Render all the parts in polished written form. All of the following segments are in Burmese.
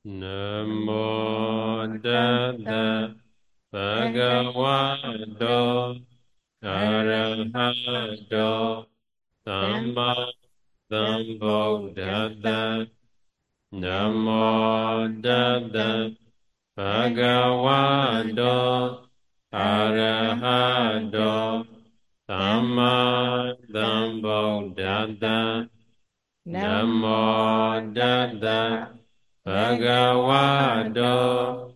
Namo Tassa Bhagavato Arahato Samma Sambuddhassa Namo Tassa Bhagavato Arahato Samma Sambuddhassa Namo Tassa Bhagavato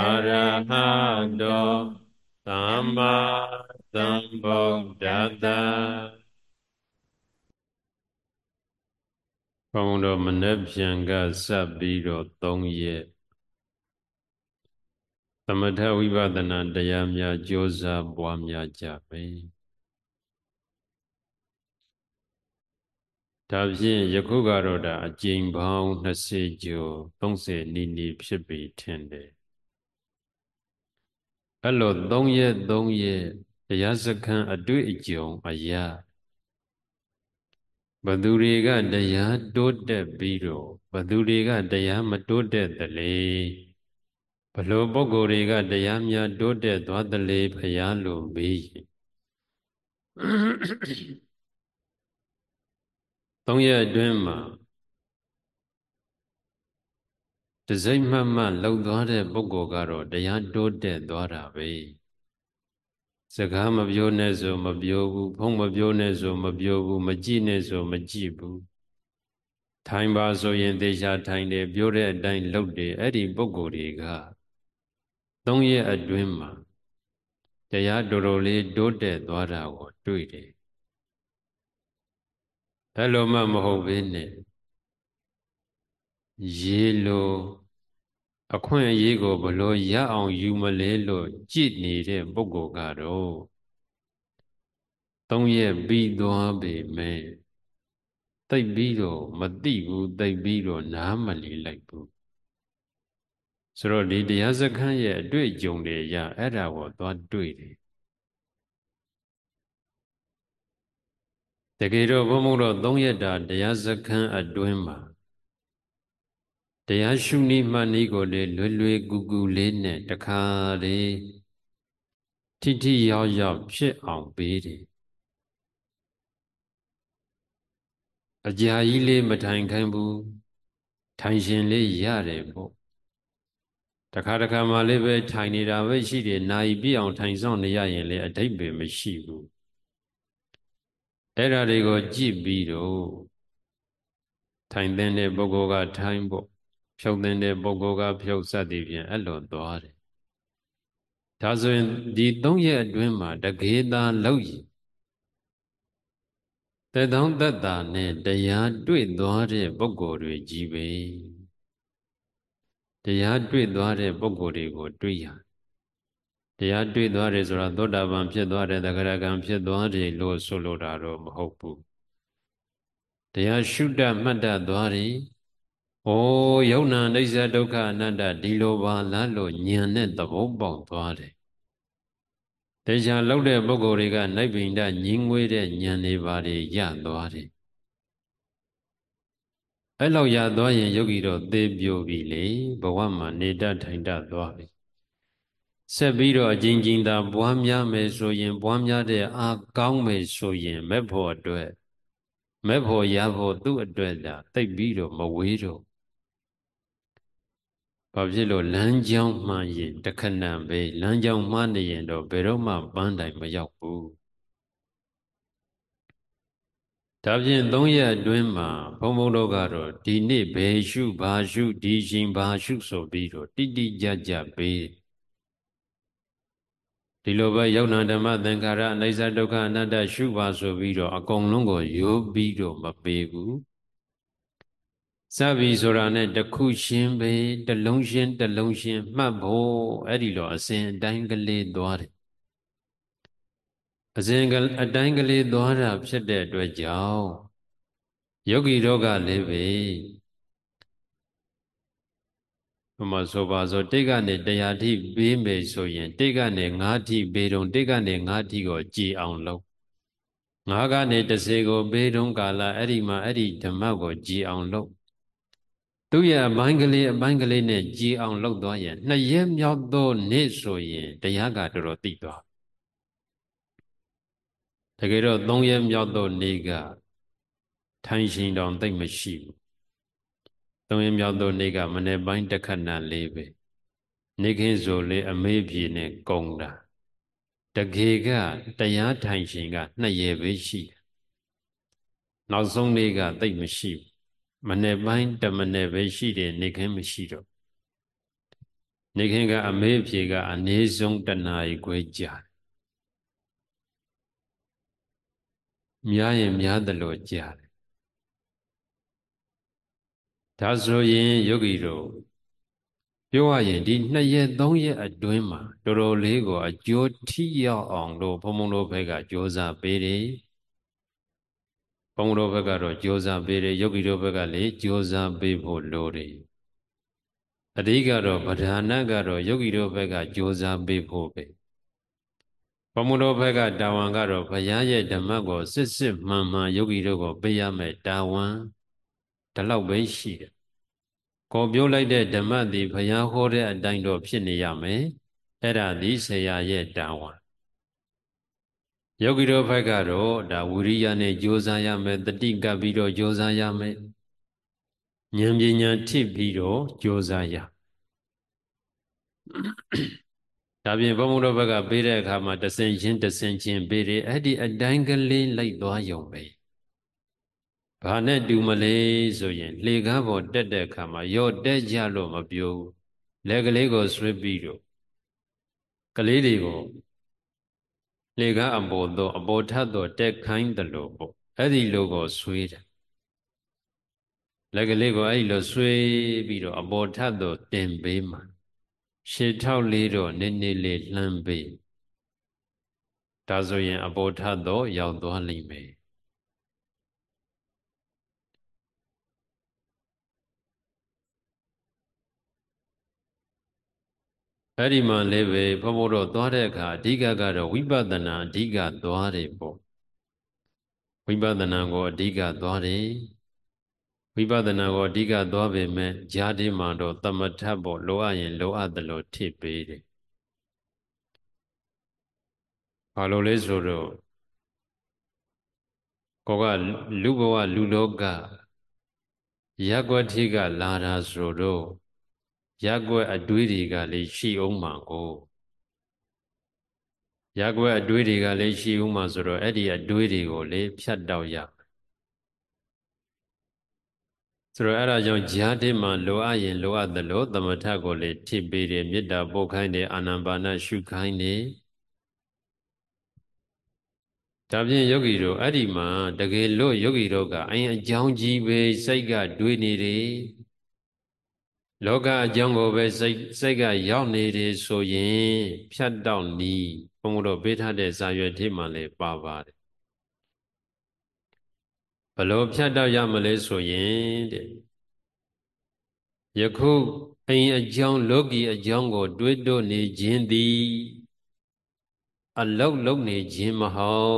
Arahato Samma Sambuddhassa ဘုန်းတော်မနေ့ပြန်ကစပ်ပြီးတော့3ရက်သမထဝိပဿနာတရားများကြိုးစားပွားများကြမယ်ဒါဖြင့်ယခုကတော့ဒါအကျဉ်းပေါင်း20ကျော်30နီးဖြစ်ပြီထင်တယ်အဲ့လို3ရက်တရားစခန်းအတွေ့အကြုံအရာဘသူတွေကတရားတိုးတက်ပြီးတော့ဘသူတွေကတရားမတိုးတက်သလဲဘလို့ပုဂ္ဂိုလ်တွေကတရားများတိုးတက်သွားသလဲဖရာလို့မေးရင်3ရက်အတွင်းမှာတစိမ့်မှတ်မှလောက်သွားတဲ့ပုဂ္ဂိုလ်ကတော့တရားတိုးတက်သွားတာပဲစကားမပြောနဲ့ဆိုမပြောဘူးဖုံးမပြောနဲ့ဆိုမပြောဘူးမကြည့်နဲ့ဆိုမကြည့်ဘူးထိုင်ပါဆိုရင်သေချာထိုင်တယ်ပြောတဲ့အတိုင်းလုပ်တယ်အဲ့ဒီပုဂ္ဂိုလ်တွေက3ရက်အတွင်းမှာတရားတော်တော်လေးတိုးတက်သွားတာကိုတွေ့တယ်အဲ့လိုမှမဟုတ်ဘဲနဲ့ရေလိုအခွင့်အရေးကိုဘလို့ရအောင်ယူမလဲလို့ကြည်နေတဲ့ပုဂ္ဂိုလ်ကတော့3ရက်ပြီးသွားပေမဲ့သိပ်ပြီးတော့မသိဘူးသိပ်ပြီးတော့နားမလီလိုက်ဘူးဆိုတော့ဒီတရားစခန်းရဲ့အတွေ့အကြုံတွေရအဲ့ဒါကိုသွားတွေ့တယ်တကယ်တော့ဘုံဘုံတော့3ရက်တာတရားစခန်းအတွင်းမှာတရားရှုနည်းမှနည်းကိုလေလွယ်ကူကူလေးနဲ့တခါလေထိထိရောက်ဖြစ်အောင်ပေးတယ်အကြာကြီးလေးမထိုင်ခိုင်းဘူးထိုင်ရှင်လေးရတယ်ပေါ့တခါမှလေးပဲထိုင်နေတာပဲရှိတယ်နာယီပြည့်အောင်ထိုင်ဆောင်နေရရင်လည်းအဓိပ္ပာယ်မရှိဘူးအဲ့ဒါတွေကိုကြည့်ပြီးတော့ထိုင်တဲ့ပုဂ္ဂိုလ်ကထိုင်ပေါ့ဖြုတ်တဲ့ပုဂ္ဂိုလ်ကဖြုတ်စသည်ဖြင့်အဲ့လိုသွားတယ်ဒါဆိုရင်ဒီ3ရက်အတွင်းမှာတကေသာလောက်ရည်သက်သောသက်တာနဲ့တရားတွေ့သွားတဲ့ပုဂ္ဂိုလ်တွေကြီးပဲတရားတွေ့သွားတဲ့ပုဂ္ဂိုလ်တွေကိုတွေ့ရတရားတွေ့သွားတယ်ဆိုတာသောတာပန်ဖြစ်သွားတယ်သဂရကံဖြစ်သွားတယ်လို့ဆိုလိုတာတော့မဟုတ်ဘူးတရားရှုတတ်မှတ်တတ်သွားတယ်ဩယုံနာအိစ္ဆဒုက္ခအနတ္တဒီလိုပါလားလို့ဉာဏ်နဲ့သဘောပေါက်သွားတယ်တရားလောက်တဲ့ပုဂ္ဂိုလ်တွေကနိဗ္ဗိန္ဒညင်းငွေတဲ့ဉာဏ်တွေပါတွေရသွားတယ်အဲ့လောက်ရသွားရင်ယောဂီတော့သေပြိုပြီလေဘဝမှာနေတတ်ထိုင်တတ်သွားပြီဆက်ပြီးတော့အချင်းချင်းသာပွားများမယ်ဆိုရင်ပွားများတဲ့အားကောင်းမယ်ဆိုရင်မဲ့ဖို့အတွက်မဲ့ဖို့ရဖို့သူ့အတွက်သာသိပ်ပြီးတော့မဝေးတော့ဘာဖြစ်လို့လမ်းကြောင်းမှန်ရင်တခဏပဲလမ်းကြောင်းမှားနေရင်တော့ဘယ်တော့မှပန်းတိုင်မရောက်ဘူးဒါဖြင့်3ရက်အတွင်းမှာဘုံဘုံတို့ကတော့ဒီနေ့ဘယ်ရှုဘာရှုဒီရှင်ဘာရှုဆိုပြီးတော့တိတိကျကျပေးဒီလိုပဲယုံနာဓမ္မသင်္ခါရအနိစ္စဒုက္ခအနတ္တရှုပါဆိုပြီးတော့အကုန်လုံးကိုရိုးပြီးတော့မပေးဘူးစပြီဆိုတာနဲ့တစ်ခုရှင်းပဲတစ်လုံးရှင်းမှတ်ဖို့အဲ့ဒီလိုအစဉ်အတိုင်းကလေးသွားတယ်အစဉ်အတိုင်းကလေးသွားတာဖြစ်တဲ့အတွက်ကြောင့်ယောဂီတို့ကလည်းပဲဘုမဆိုပါဆိုတိတ်ကနေတရားထိပေးမယ်ဆိုရင်တိတ်ကနေ9ထိပေးတော့တိတ်ကနေ9ထိကိုကြည်အောင်လုပ်9ကနေ10ကိုပေးတော့ကာလအဲ့ဒီမှာအဲ့ဒီဓမ္မကိုကြည်အောင်လုပ်သူရဲ့အပိုင်းကလေးနဲ့ကြည်အောင်လုပ်သွားရင်နှစ်ရက်မြောက်သောနေ့ဆိုရင်တရားကတော်တော်သိသွားတကယ်တော့သုံးရက်မြောက်သောနေ့ကထိုင်ရှင်တောင်သိမ့်မရှိဘူးသုံးရက်မြောက်သောနေ့ကမနေ့ပိုင်းတစ်ခဏလေးပဲနေခင်းဆိုလေအမေးပြေနဲ့ကုံတာတကယ်ကတရားထိုင်ရှင်ကနှစ်ရက်ပဲရှိတယ်နောက်ဆုံးနေ့ကသိမ့်မရှိဘူးမနေ့ပိုင်းတမနေ့ပဲရှိတယ်နေခင်းမရှိတော့နေခင်းကအမေးပြေကအနည်းဆုံးတစ်နာရီခွဲကြာများရင်များတယ်လို့ကြာတယ်ဒါဆိုရင်ယောဂီတို့ပြောရရင်ဒီ2ရက်3ရက်အတွင်းမှာတော်တော်လေးကိုအကျိုးထိရောက်အောင်လို့ဘုံဘုံတို့ဘက်ကကြိုးစားပေးတယ်ဘုံတို့ဘက်ကတော့ကြိုးစားပေးတယ်ယောဂီတို့ဘက်ကလည်းကြိုးစားပေးဖို့လိုတယ်အဓိကတော့ပဓာနကတော့ယောဂီတို့ဘက်ကကြိုးစားပေးဖို့ပဲဘုံဘုံတို့ဘက်ကတာဝန်ကတော့ဘုရားရဲ့ဓမ္မကိုစစ်စစ်မှန်မှန်ယောဂီတို့ကိုပေးရမယ်တာဝန်ဒီလောက်ပဲရှိတယ်ကိုပြောလိုက်တဲ့ဓမ္မသည်ဘုရားဟောတဲ့အတိုင်းတော့ဖြစ်နေရမယ်အဲ့ဒါသည်ဆရာရဲ့တာဝန်ယောဂီတို့ဘက်ကတော့ဒါဝိရိယနဲ့ကြိုးစားရမယ်တတိကပ်ပြီးတော့ကြိုးစားရမယ်ဉာဏ်ပညာထိပြီးတော့ကြိုးစားရဒါပြင်ဘုံဘုံတို့ဘက်ကပေးတဲ့အခါမှာတဆင်ချင်းပေးတယ်အဲ့ဒီအတိုင်းကလေးလိုက်သွားရုံပဲဘာနဲ့တူမလဲဆိုရင်လှေကားပေါ်တက်တဲ့အခါမှာရော့တက်ကြလို့မပြောဘူးလက်ကလေးကိုဆွဲပြီးတော့ကလေးတွေကိုလေကားအပေါ်သို့အပေါ်ထပ်သို့တက်ခိုင်းတယ်လို့ပေါ့အဲ့ဒီလိုကိုဆွေးတယ်လက်ကလေးကိုအဲ့ဒီလိုဆွေးပြီးတော့အပေါ်ထပ်သို့တင်ပေးမှရှေ့ထောက်လေးတော့နည်းနည်းလေးလှမ်းပေးဒါဆိုရင်အပေါ်ထပ်သို့ရောက်သွားလိမ့်မယ်အဲ့ဒီမှာလည်းပဲဘုံဘုံတော့သွားတဲ့အခါအဓိကကတော့ဝိပဿနာအဓိကသွားတယ်ပေါ့ဝိပဿနာကိုအဓိကသွားတယ်ဝိပဿနာကိုအဓိကသွားပေမဲ့ဈာတိမှာတော့သမထပေါ့လိုအပ်ရင်လိုအပ်တယ်လို့ထည့်ပေးတယ်ဘာလို့လဲဆိုတော့ကိုကလူဘဝလူလောကရက်ွက်ထိကလာတာဆိုတော့ရက်ွက်အတွေးတွေကလည်းရှိအောင်မှာကိုရက်ွက်အတွေးတွေကလည်းရှိအောင်မှာဆိုတော့အဲ့ဒီအတွေးတွေကိုလေဖြတ်တောက်ရဆိုတော့အဲ့ဒါကြောင့်ဈာတိမှာလိုအပ်ရင်လိုအပ်တယ်လို့သမထကိုလေထည့်ပေးတယ်မေတ္တာပို့ခိုင်းတယ်အာနာပါနရှုခိုင်းတယ်ဒါဖြင့်ယောဂီတို့အဲ့ဒီမှာတကယ်လို့ယောဂီတို့ကအရင်အကြောင်းကြီးပဲစိတ်ကတွေးနေတယ်လောကအကြောင်းကိုပဲစိတ်ကရောက်နေတယ်ဆိုရင်ဖြတ်တောက်နီးဘုံတို့ပေးထားတဲ့ဇာရွယ်ထိမှလည်းပါပါတယ်ဘလို့ဖြတ်တောက်ရမလဲဆိုရင်တဲ့ယခုအရင်အကြောင်းလောကီအကြောင်းကိုတွေးတောနေခြင်းသည်အလောက်လုံနေခြင်းမ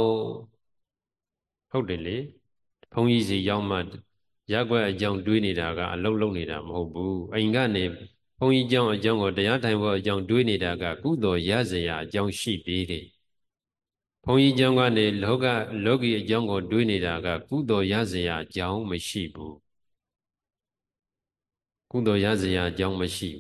ဟုတ်တယ်လေဘုန်းကြီးစီရောက်မှရက်ွက်အကြောင်းတွေးနေတာကအလောက်လုံနေတာမဟုတ်ဘူးအိမ်ကနေဘုန်းကြီးเจ้าအကြောင်းကိုတရားထိုင်ဖို့အကြောင်းတွေးနေတာကကုသိုလ်ရစရာအကြောင်းရှိသေးတယ်ဘုန်းကြီးเจ้าကနေလောကီအကြောင်းကိုတွေးနေတာကကုသိုလ်ရစရာအကြောင်းမရှိဘူးကုသိုလ်ရစရာအကြောင်းမရှိ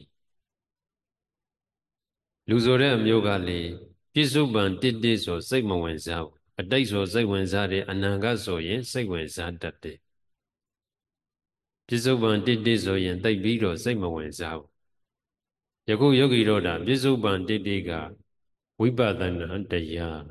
လူဆိုတဲ့အမျိုးကလေပြစ္ဆုတ်ပံတစ်ဆိုစိတ်မဝင်စားဘူးအတိတ်ဆိုစိတ်ဝင်စားတယ်အနန္တဆိုရင်စိတ်ဝင်စားတတ်တယ်ပြစ္ဆုတ်ပံတစ်ဆိုရင်တိတ်ပြီးတော့စိတ်မဝင်စားဘူးယခုယောဂီတို့တာပြစ္ဆုတ်ပံတစ်ကဝိပဿနာတရား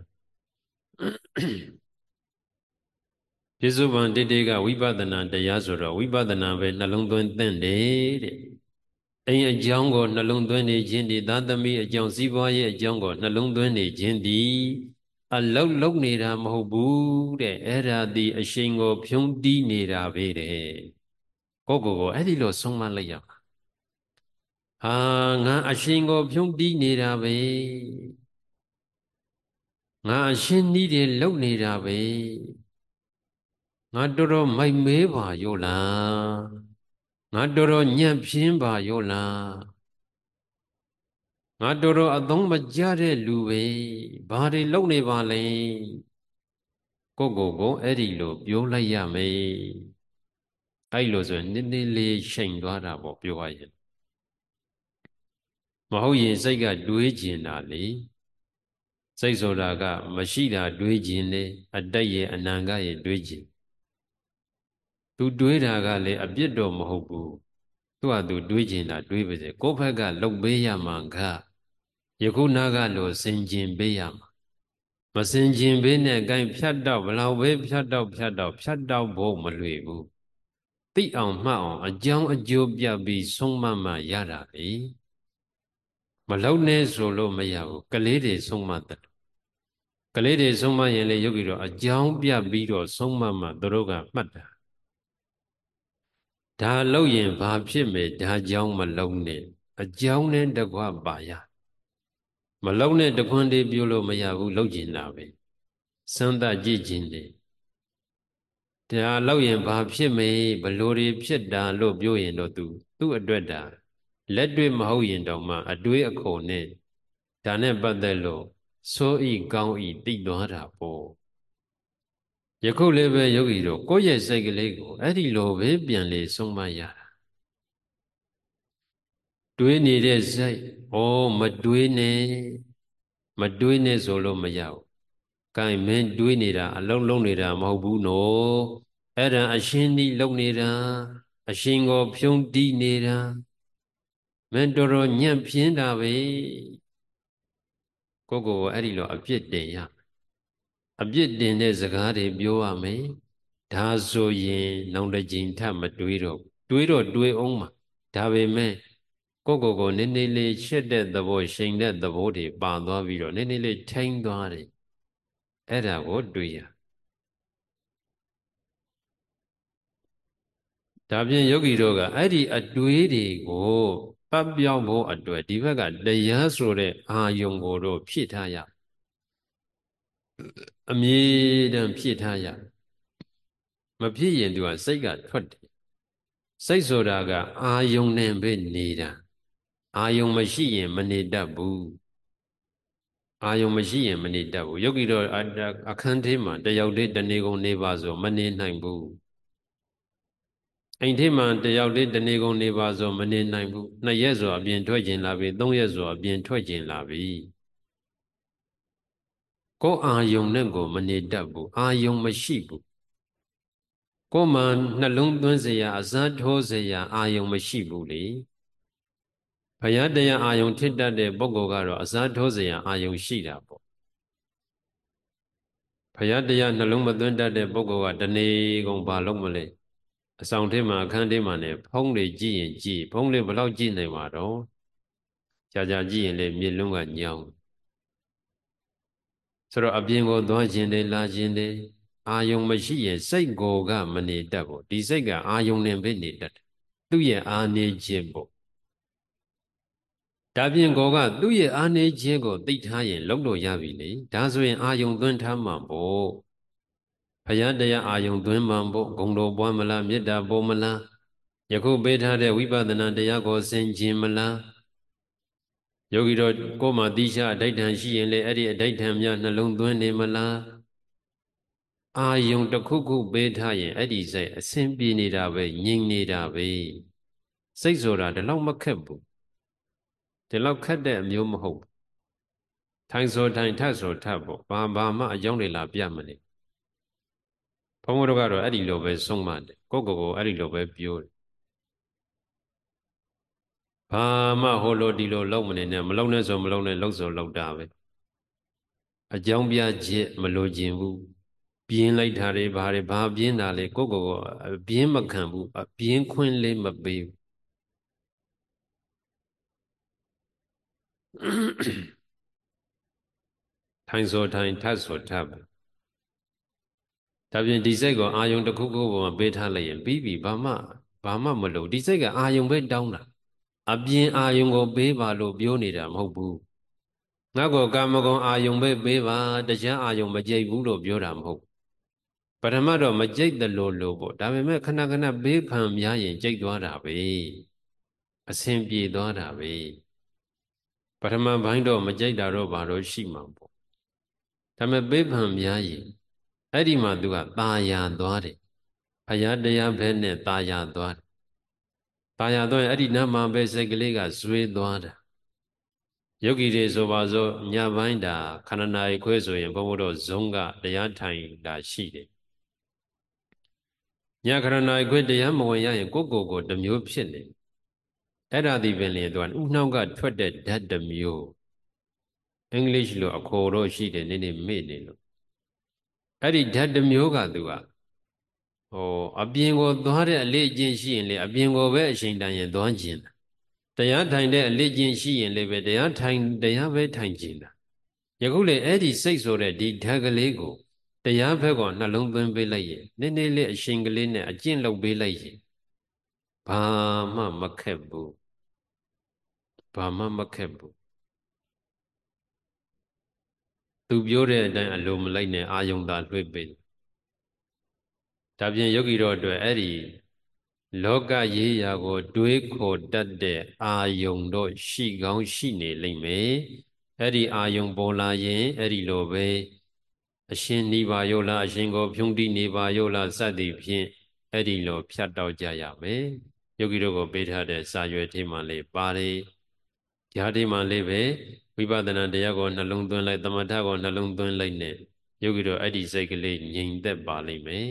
ပြစ္ဆုတ်ပံတစ်ကဝိပဿနာတရားဆိုတော့ဝိပဿနာပဲနှလုံးသွင်းသင့်တယ်တဲ့အိမ်အကြောင်းကိုနှလုံးသွင်းနေခြင်းဒီသာသမီအကြောင်းစီးပွားရေးအကြောင်းကိုနှလုံးသွင်းနေခြင်းဒီအလောက်လုံနေတာမဟုတ်ဘူးတဲ့အဲ့ဒါဒီအရှိန်ကိုဖြုံးတီးနေတာပဲတဲ့ကိုအဲ့ဒီလိုဆုံးမလိုက်ရမှာဟာငါအရှိန်ကိုဖြုံးတီးနေတာပဲငါအရှင်းနီးတယ်လုံနေတာပဲငါတော်တော်မိုက်မဲပါရောလားငါတော်တော်ညံ့ပြင်းပါရောလားငါတော်တော်အသုံးမကျတဲ့လူပဲဘာတွေလုပ်နေပါလဲကိုအဲ့ဒီလိုပြောလိုက်ရမယ်အဲ့လိုဆိုနည်းနည်းလေးရှိန်သွားတာပေါ့ပြောရရင်မဟုတ်ရင်စိတ်ကတွေးကျင်တာလေစိတ်ဆိုတာကမရှိတာတွေးကျင်လေအတ္တရဲ့အနန္တရဲ့တွေးကျင်သူတွေးတာကလည်းအပြစ်တော့မဟုတ်ဘူးသူ့ဟာသူတွေးကျင်တာတွေးပါစေကိုယ့်ဘက်ကလှုပ်ပေးရမှာကယခုနာကလို့စင်ကျင်ပေးရမှာမစင်ကျင်ပေးနဲ့အကိုင်းဖြတ်တော့ဘလောက်ပဲဖြတ်တော့ဖို့မလွယ်ဘူးသိအောင်မှတ်အောင်အကြောင်းအကျိုးပြပြီးဆုံးမမှရတာလေမလုံနဲ့ဆိုလို့မရဘူးကလေးတွေဆုံးမတယ်ကလေးတွေဆုံးမရင်လေယောဂီတော့အကြောင်းပြပြီးတော့ဆုံးမမှသူတို့ကမှတ်တာဒါလို့ရင်ဘာဖြစ်မယ်ဒါကြောင့်မလုံနဲ့အကြောင်းနဲ့တကွပါရမလုံနဲ့တခွန်းလေးပြုလို့မရဘူးလုံကျင်တာပဲစမ်းသပ်ကြည့်ခြင်းလေဒါလို့ရင်ဘာဖြစ်မယ်ဘလို့တွေဖြစ်တာလို့ပြောရင်တော့သူ့အတွက်ဒါလက်တွေ့မဟုတ်ရင်တော့မှအတွေးအခုံနဲ့ဒါနဲ့ပတ်သက်လို့စိုးဤကောင်းဤသိသွားတာပေါ့ယခုလည်းပဲယောဂီတို့ကိုယ့်ရဲ့စိတ်ကလေးကိုအဲ့ဒီလိုပဲပြန်လေဆုံးမရတာတွေးနေတဲ့စိတ်မတွေးနဲ့ဆိုလို့မရဘူး။ကိုင်မင်းတွေးနေတာအလုံးလုံးနေတာမဟုတ်ဘူးနော်။အဲ့ဒါအရှင်းဒီလုံနေတာအရှင်းကိုဖြုံးတီးနေတာမင်းတော်တော်ညံ့ပြင်းတာပဲ။ကိုအဲ့ဒီလိုအပြစ်တင်ရအပြစ်တင်တဲ့စကားတွေပြောရမယ်ဒါဆိုရင်နောင်တစ်ချိန်ထမတွေးတော့တွေးအောင်မှာဒါပေမဲ့ကိုနည်းနည်းလေးရှက်တဲ့သဘောရှိန်တဲ့သဘောတွေပါသွားပြီးတော့နည်းနည်းလေးထိန်းသွားတယ်အဲ့ဒါကိုတွေးရဒါဖြင့်ယောဂီတို့ကအဲ့ဒီအတွေးတွေကိုပတ်ပြောင်းဖို့အတွက်ဒီဘက်ကတရားဆိုတဲ့အာယုံကိုတော့ဖြည့်ထားရအမြဲတမ်းဖြည့်ထားရမဖြစ်ရင်သူကစိတ်ကထွက်တယ်စိတ်ဆိုတာကအာယုံနဲ့ပဲနေတာအာယုံမရှိရင်မနေတတ်ဘူးအာယုံမရှိရင်မနေတတ်ဘူးယောဂီတော့အခန်းထဲမှာတယောက်တည်းတနေကုန်နေပါဆိုမနေနိုင်ဘူးအိမ်ထဲမှာတယောက်တည်းတနေကုန်နေပါဆိုမနေနိုင်ဘူး2ရက်ဆိုအပြင်ထွက်ခြင်းလာပြီ3ရက်ဆိုအပြင်ထွက်ခြင်းလာပြီကိုယ်အာယုံနဲ့ကိုမနေတတ်ဘူးအာယုံမရှိဘူးကိုယ်မှနှလုံးသွင်းเสียအစားထိုးเสียအာယုံမရှိဘူးလေဘုရားတရားအာယုံထစ်တတ်တဲ့ပုဂ္ဂိုလ်ကတော့အစားထိုးเสียအာယုံရှိတာပေါ့ဘုရားတရားနှလုံးမသွင်းတတ်တဲ့ပုဂ္ဂိုလ်ကတဏီကုန်ဘာလုံးမလဲအဆောင်ထဲမှာအခန်းထဲမှာねဖုံးလေကြည့်ရင်ကြည့်ဖုံးလေဘလောက်ကြည့်နိုင်မှာတော့ကြာကြည့်ရင်လေမျက်လုံးကညောင်းဆိုတော့အပြင်ကိုသွားခြင်းတယ်လာခြင်းတယ်အာယုံမရှိရင်စိတ်ကိုကမနေတတ်ဘူးဒီစိတ်ကအာယုံနဲ့ပဲနေတတ်တယ်သူ့ရဲ့အာနေခြင်းပေါ့ဒါဖြင့်ကိုကသူ့ရဲ့အာနေခြင်းကိုသိထားရင်လုံးလို့ရပြီလေဒါဆိုရင်အာယုံသွင်းထားမှာပေါ့ဘုရားတရားအာယုံသွင်းမှာပေါ့ဂုံတော်ပွားမလားမေတ္တာပေါ်မလားယခုပေးထားတဲ့ဝိပဿနာတရားကိုဆင်ခြင်မလားယောဂီတော်ကိုယ်မှာတိကျအဋိဋ္ဌံရှိရင်လေအဲ့ဒီအဋိဋ္ဌံများနှလုံးသွင်းနေမလားအာယုံတစ်ခုခုပေးထားရင်အဲ့ဒီစိတ်အစဉ်ပြေနေတာပဲငြိမ်နေတာပဲစိတ်ဆိုတာဒီလောက်မခက်ဘူးဒီလောက်ခက်တဲ့အမျိုးမဟုတ်ထိုင်ဆိုထိုင်ထဆိုထပေါ့ဘာမှအကြောင်းတွေလာပြမနေဘုန်းဘုရားကတော့အဲ့ဒီလိုပဲဆုံးမတယ်ကိုအဲ့ဒီလိုပဲပြောတယ်ဘာမှဟိုလိုဒီလိုလုံးမနေနဲ့မလုံးနဲ့ဆိုမလုံးနဲ့လုံးဆိုလုံးတာပဲအကြောင်းပြချက်မလိုချင်ဘူးပြင်းလိုက်တာတွေဘာပြင်းတာလဲကိုပြင်းမခံဘူးပြင်းခွင်းလေးမပေးဘူးထိုင်ဆိုထိုင်ထဆိုထပဲဒါပြင်ဒီစိတ်ကိုအာယုံတစ်ခုခုပေါ်မှာပေးထားလိုက်ရင်ပြီးပြီဘာမှမလုပ်ဒီစိတ်ကအာယုံပဲတောင်းတာအပြင်အာယုံကိုပေးပါလို့ပြောနေတာမဟုတ်ဘူးငါ့ကိုကာမဂုဏ်အာယုံပဲပေးပါတရားအာယုံမကြိတ်ဘူးလို့ပြောတာမဟုတ်ပထမတော့မကြိတ်တယ်လို့ပေါ့ဒါပေမဲ့ခဏခဏဘေးခံများရင်ကြိတ်သွားတာပဲအဆင်ပြေသွားတာပဲပထမပိုင်းတော့မကြိတ်တာတော့ဘာလို့ရှိမှာပေါ့ဒါပေမဲ့ဘေးခံများရင်အဲ့ဒီမှာသူကตาယာသွားတယ်ဘုရားတရားဘဲနဲ့ตาယာသွားတယ်ตาယာသွားရင်အဲ့ဒီနားမှာပဲစိတ်ကလေးကဇွေးသွားတာယောဂီတွေဆိုပါစို့ညပိုင်းတာခဏနာရီခွဲဆိုရင်ဘုန်းဘုတို့ဇုံးကတရားထိုင်တာရှိတယ်ညခဏနာရီခွဲတရားမဝင်ရရင်ကိုယ့်ကိုယ်တစ်မျိုးဖြစ်နေအဲ့ဒါဒီပင်လေသူကဥနှောက်ကထွက်တဲ့ဓာတ်တစ်မျိုးအင်္ဂလိပ်လိုအခေါ်တော့ရှိတယ်နည်းနည်းမေ့နေလို့အဲ့ဒီဓာတ်တစ်မျိုးကသူကအပြင်ကိုသွားတဲ့အလေ့အကျင့်ရှိရင်လေအပြင်ကိုပဲအချိန်တန်ရင်သွားကျင်တာတရားထိုင်တဲ့အလေ့အကျင့်ရှိရင်လည်းပဲတရားပဲထိုင်ကျင်တာယခုလေအဲ့ဒီစိတ်ဆိုတဲ့ဒီဓာတ်ကလေးကိုတရားဘက်ကနှလုံးသွင်းပေးလိုက်ရင်နည်းနည်းလေးအချိန်ကလေးနဲ့အကျင့်လုပ်ပေးလိုက်ရင်ဘာမှမခက်ဘူးဘာမှမခက်ဘူးသူပြောတဲ့အတိုင်းအလိုမလိုက်နဲ့အာယုံသာလွှဲပေးဒါပြင်ယောဂီတော်အတွက်အဲ့ဒီလောကရေးရာကို တွေးခေါ်တတ်တဲ့အာယုံတော့ရှိကောင်းရှိနေလိမ့်မယ်အဲ့ဒီအာယုံပေါ်လာရင်အဲ့ဒီလိုပဲအရှင်နိဗ္ဗာယောလားအရှင်ကိုဖြုံးတိနေပါယောလားစသည်ဖြင့်အဲ့ဒီလိုဖြတ်တောက်ကြရမယ်ယောဂီတို့ကိုပေးထားတဲ့စာရွက်ထဲမှာလေးပါတယ်ဓာတ်ထဲမှာလေးပဲဝိပဿနာတရားကိုနှလုံးသွင်းလိုက်သမထကိုနှလုံးသွင်းလိုက်နဲ့ယောဂီတို့အဲ့ဒီစိတ်ကလေးငြိမ်သက်ပါလိမ့်မယ်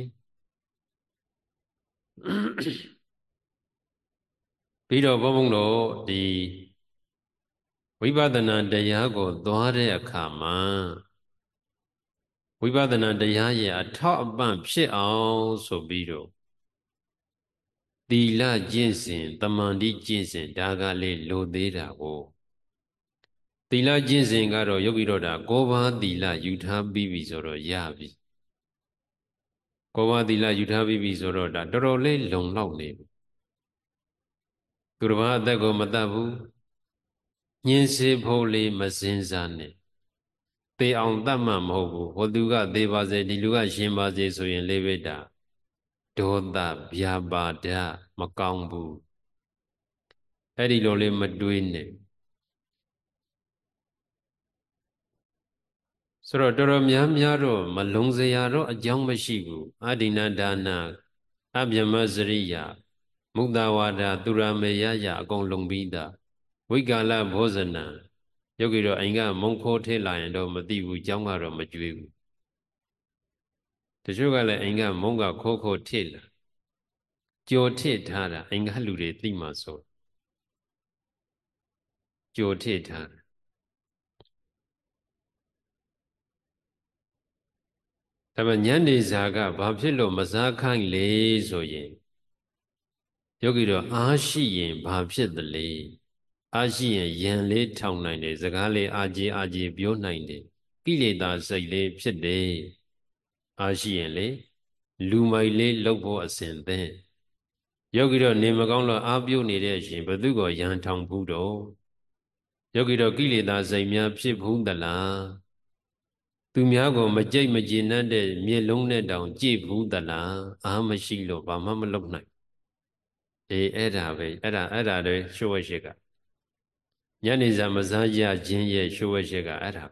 ပြီးတော့ဘုန်းဘုန်းတို့ဒီဝိပဿနာတရားကိုသွားတဲ့အခါမှာဝိပဿနာတရားရဲ့အထောက်အပံ့ဖြစ်အောင်ဆိုပြီးတော့သီလကျင့်စဉ်တမန်တိကျင့်စဉ်ဒါကလေးလိုသေးတာကိုသီလကျင့်စဉ်ကတော့ယောဂီတော်တာ၉ပါးသီလယူထားပြီးပြီဆိုတော့ရပြီ၉ပါးသီလယူထားပြီးပြီဆိုတော့ဒါတော်တော်လေးလုံလောက်နေပြီသူတစ်ပါးအသက်ကိုမတတ်ဘူးညှင်းစေဖို့လေးမစင်စားနဲ့သေအောင်တတ်မှမဟုတ်ဘူးဟိုသူကသေပါစေဒီလူကရှင်ပါစေဆိုရင်လေးပဲဒါဒေါသဗျာပါဒမကောင်းဘူးအဲ့ဒီလိုလေးမတွေးနဲ့ဆိုတော့တော်တော်များများတော့မလုံစရာတော့အကြောင်းမရှိဘူးအာဒိဏဒါနာအဗျမစရိယမုဒ္ဒဝါဒသူရမေယယအကုန်လုံပြီးသားဝိကာလဘောဇနံယောဂီတော့အိမ်ကမုံခိုးထည့်လာရင်တော့မသိဘူးကြောင်းကတော့မကြွေးဘူးတချို့ကလည်းအိမ်ကမုံကခိုးထည့်လာကြော်ထည့်ထားတာအိမ်ကလူတွေသိမှဆိုကြော်ထည့်ထားတာဒါပေမဲ့ညနေစာကဘာဖြစ်လို့မစားခိုင်းလေဆိုရင်ယောဂီတော့အားရှိရင်ဘာဖြစ်သလဲအားရှိရင်ယံလေးထောင်နိုင်တယ်စကားလေးအာကြီးပြောနိုင်တယ်ကိလေသာစိတ်လေးဖြစ်တယ်အားရှိရင်လေလူမိုက်လေးလှုပ်ဖို့အစဉ်သင်ယောဂီတော့နေမကောင်းလို့အားပြုတ်နေတဲ့အချိန်ဘသူကိုယံထောင်ဘူးတော့ယောဂီတော့ကိလေသာစိတ်များဖြစ်ဘူးသလားသူများကိုမကြိတ်မကျေနပ်တဲ့မျက်လုံးနဲ့တောင်ကြည့်ဘူးသလားအားမရှိလို့ဘာမှမလုပ်နိုင်အဲ့ဒါပဲအဲ့ဒါတွေရှုဝဲရှိကညနေစာမစားရခြင်းရဲ့ရှုဝဲရှိကအဲ့ဒါ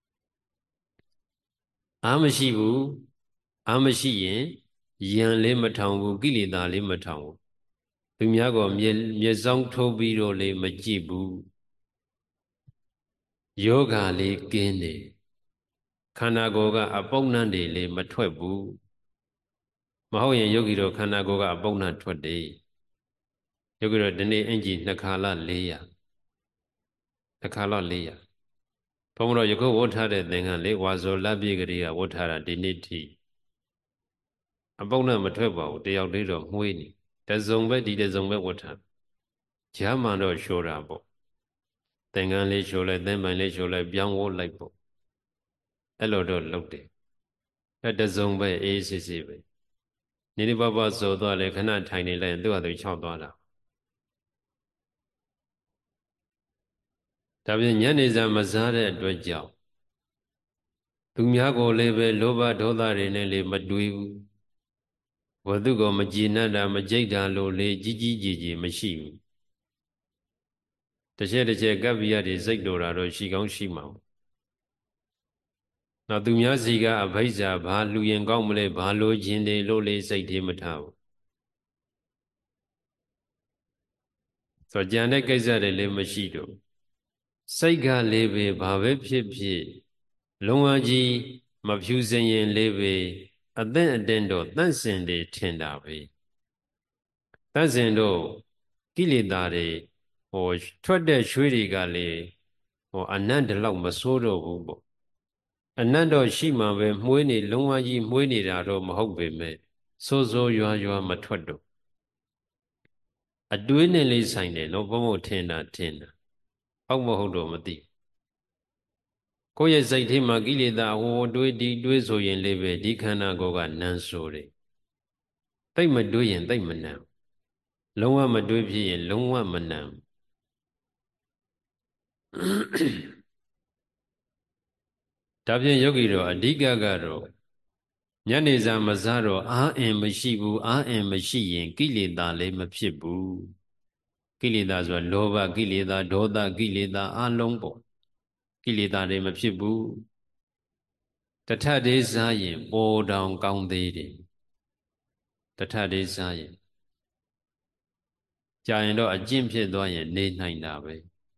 အားမရှိဘူးအားမရှိရင်ယံလေးမထောင်ဘူးကိလေသာလေးမထောင်ဘူးသူများကိုမျက်စောင်းထိုးပြီးတော့လေးမကြည့်ဘူးယောဂလေးကင်းနေခန္ဓာကိုယ်ကအပုပ်နှံ့တွေလေးမထွက်ဘူးမဟုတ်ရင်ယောဂီတို့ခန္ဓာကိုယ်ကအပုပ်နှံ့ထွက်တယ်ယောဂီတို့ဒီနေ့အင်ကြီး2ခါလ400 2ခါလ400ဘုန်းတော်ယခုဝတ်ထားတဲ့သင်္ကန်းလေးဝါဇောလပြည့်ကလေးကဝတ်ထားတာဒီနေ့ထိအပုပ်နှံ့မထွက်ပါဘူးတယောက်လေးတော့မှုေးနေတစုံပဲဒီတစုံပဲဝတ်ထားဂျာမှန်တော့ရှိုးတာပေါ့သင်္ကန်းလေးရှိုးလိုက်သင်္ပန်လေးရှိုးလိုက်ပြောင်းဝတ်လိုက်ပေါ့အဲ့လိုတော့လုပ်တယ်အဲ့တစုံပဲအေးစစ်စစ်ပဲနေနေပပဆိုသွားလေခဏထိုင်နေလိုက်ရင်သူ့ဟာသူခြောက်သွားတာဒါပြင်ညနေစာမစားတဲ့အတွက်ကြောင့်သူများကိုလည်းပဲလောဘဒေါသတွေနဲ့လည်းမတွေးဘူးဘဝသူကိုမကြည်နပ်တာမကြိတ်တာလို့လေကြီးကြီးကြီးကြီးမရှိဘူးတစ်ချက်တစ်ချက်ကပ္ပိယတွေစိတ်တော်တာတော့ရှိကောင်းရှိမှာနောက်သူများစီကအဘိဇ္ဇာဘာလူရင်ကောင်းမလဲဘာလိုခြင်းတွေလို့လေစိတ်သေးမထားဘူးဆိုကြံတဲ့ကိစ္စတွေလည်းမရှိတော့စိတ်ကလေးပဲဘာပဲဖြစ်ဖြစ်လုံးဝကြီးမဖြူစင်ရင်လေးပဲအသင့်အတင့်တော့တန့်စင်တွေထင်တာပဲတန့်စင်တော့ကိလေသာတွေဟိုထွက်တဲ့ရွှေတွေကလေအနန္တလောက်မဆိုးတော့ဘူးပေါ့အနန္တတော့ရှိမှပဲမှုေးနေလုံးဝကြီးမှုေးနေတာတော့မဟုတ်ပေမဲ့စိုးစိုးရွာရွာမထွက်တော့အတွေးနဲ့လေးဆိုင်တယ်နော်ဘုံဘုံထင်တာဟုတ်မဟုတ်တော့မသိကိုယ့်ရဲ့စိတ်ထဲမှာကိလေသာဟိုတွေးဒီတွေးဆိုရင်လေးပဲဒီခန္ဓာကိုယ်ကနန်းဆိုတယ်တိတ်မတွေးရင်တိတ်မနန်းလုံးဝမတွေးဖြစ်ရင်လုံးဝမနန်းဒါဖြင့်ယောဂီတို့အဓိကကတော့ညနေစာမစားတော့အာအင်မရှိဘူးအာအင်မရှိရင်ကိလေသာလည်းမဖြစ်ဘူးကိလေသာဆိုတာလောဘကိလေသာဒေါသကိလေသာအလုံးပေါ့ကိလေသာတွေမဖြစ်ဘူးတထဒေစားရင်ပေါ်တောင်ကောင်းသေးတယ်တထဒေစားရင်ကြာရင်တော့အကျင့်ဖြစ်သွားရင်နေနိုင်တာပဲ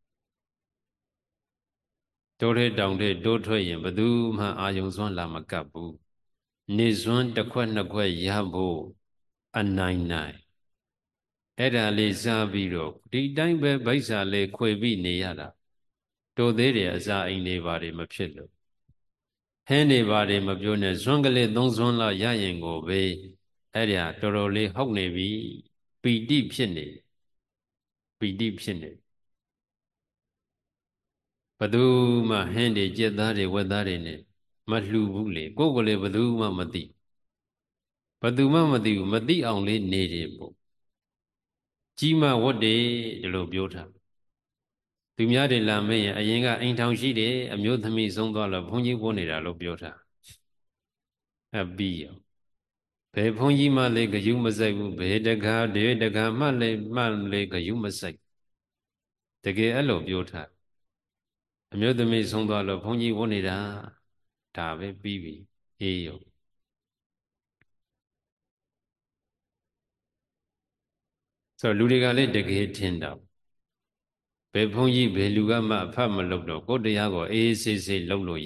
တိုးထဲတောင်ထဲတိုးထွက်ရင်ဘယ်သူမှအာယုံစွမ်းလာမကပ်ဘူးနေစွမ်းတစ်ခွက်နှစ်ခွက်ရဖို့အနိုင်အဲ့ဒါလေးစားပြီးတော့ဒီတိုင်းပဲဗိစ္ဆာလေးခွေပြီးနေရတာတို့သေးတယ်အစာအိမ်နေပါတယ်မဖြစ်လို့ဟင်းနေပါတယ်မပြောနဲ့ဇွန်းကလေးသုံးဇွန်းလောက်ရရင်ကိုပဲအဲ့ဒါတော်တော်လေးဟောက်နေပြီပီတိဖြစ်နေဘသူမှဟင်းတွေကြက်သားတွေဝက်သားတွေနဲ့မလှူဘူးလေကိုယ်ကလေးဘသူမှမသိဘသူမှမသိဘူးမသိအောင်လေးနေတယ်ပေါ့ကြီးမဝတ်တယ်ဒီလိုပြောထားသူများတွေလာမေးရင်အရင်ကအိမ်ထောင်ရှိတယ်အမျိုးသမီးဆုံးသွားလို့ဘုန်းကြီးဝတ်နေတာလို့ပြောထားအပြီးရောဘယ်ဘုန်းကြီးမှလည်းဂယုမဆိုင်ဘူးဘယ်တကားတွေတကားမှလည်းဂယုမဆိုင်တကယ်အဲ့လိုပြောထားအမျိုးသမီးဆုံးသွားလို့ဘုန်းကြီးဝတ်နေတာဒါပဲပြီးပြီအေးရောဆိုတော့လူတွေကလည်းတကယ်ထင်တော့ဘယ်ဘုန်းကြီးဘယ်လူကမှအဖတ်မလုပ်တော့ကိုယ်တရားကိုအေးအေးဆေးဆေးလုပ်လို့ရ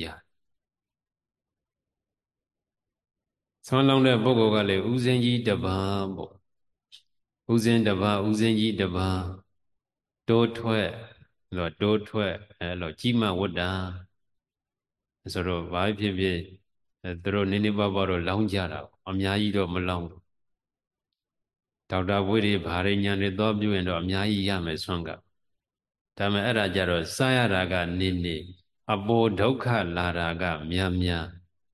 ဆွမ်းလောင်းတဲ့ပုဂ္ဂိုလ်ကလည်းဥစဉ်ကြီးတပါးပေါ့ဥစဉ်တပါးဥစဉ်ကြီးတပါးတိုးထွက်တိုးထွက်အဲ့လိုကြီးမဝတ္တာဆိုတော့ဘာဖြစ်ဖြစ်သူတို့နေနေပါပါတော့လောင်းကြတာအများကြီးတော့မလောင်းဘူးဒေါက်တာဘွေးတွေဘာတွေညာတွေတော့ပြုရင်တော့အများကြီးရမယ်ဆွမ်းကဒါပေမဲ့အဲ့ဒါကြတော့စားရတာကနေနေအပေါ်ဒုက္ခလာတာကများ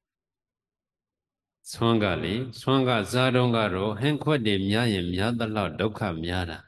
ဆွမ်းကလေဆွမ်းကစားတော့ကတော့ဟင်းခွက်တွေများရင်များသလောက်ဒုက္ခများတာ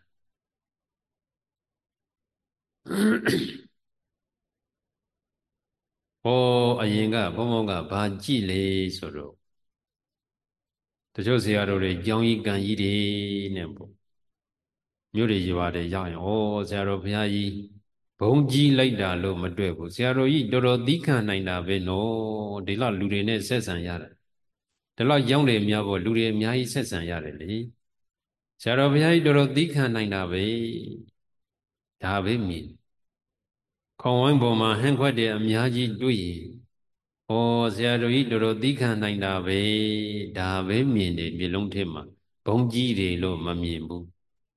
ဟောအရင်ကဘုံဘုံကဘာကြည့်လေဆိုတော့တချို့ဆရာတော်တွေကြောင်းကြီးကံကြီးတွေနဲ့ပေါ့မြို့တွေရွာတွေရောက်ရင်ဩဆရာတော်ဘုရားကြီးဘုံကြီးလိုက်တာလို့မတွေ့ဘူးဆရာတော်ကြီးတော်တော်သီးခံနိုင်တာပဲနော်ဒီလောက်လူတွေနဲ့ဆက်ဆံရတယ်ဒီလောက်ရောင်းတယ်များပေါ့လူတွေအများကြီးဆက်ဆံရတယ်လေဆရာတော်ဘုရားကြီးတော်တော်သီးခံနိုင်တာပဲဒါပဲမြင်ခေါင်းဝိုင်းပေါ်မှာဟင်းခွက်တွေအများကြီးတွေ့ရင်ဩဆရာတော်ကြီးတော်တော်သီးခံနိုင်တာပဲဒါပဲမြင်တယ်မျိုးလုံးထဲမှာဘုံကြီးတွေလို့မမြင်ဘူး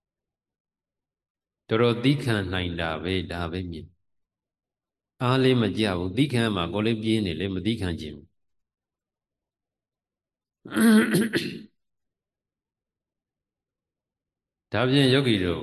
တော်တော်သီးခံနိုင်တာပဲဒါပဲမြင်အားလေးမကြဘူးသီးခံမှာကိုလေးပြင်းနေလေမသီးခံခြင်းဒါဖြင့်ယောဂီတို့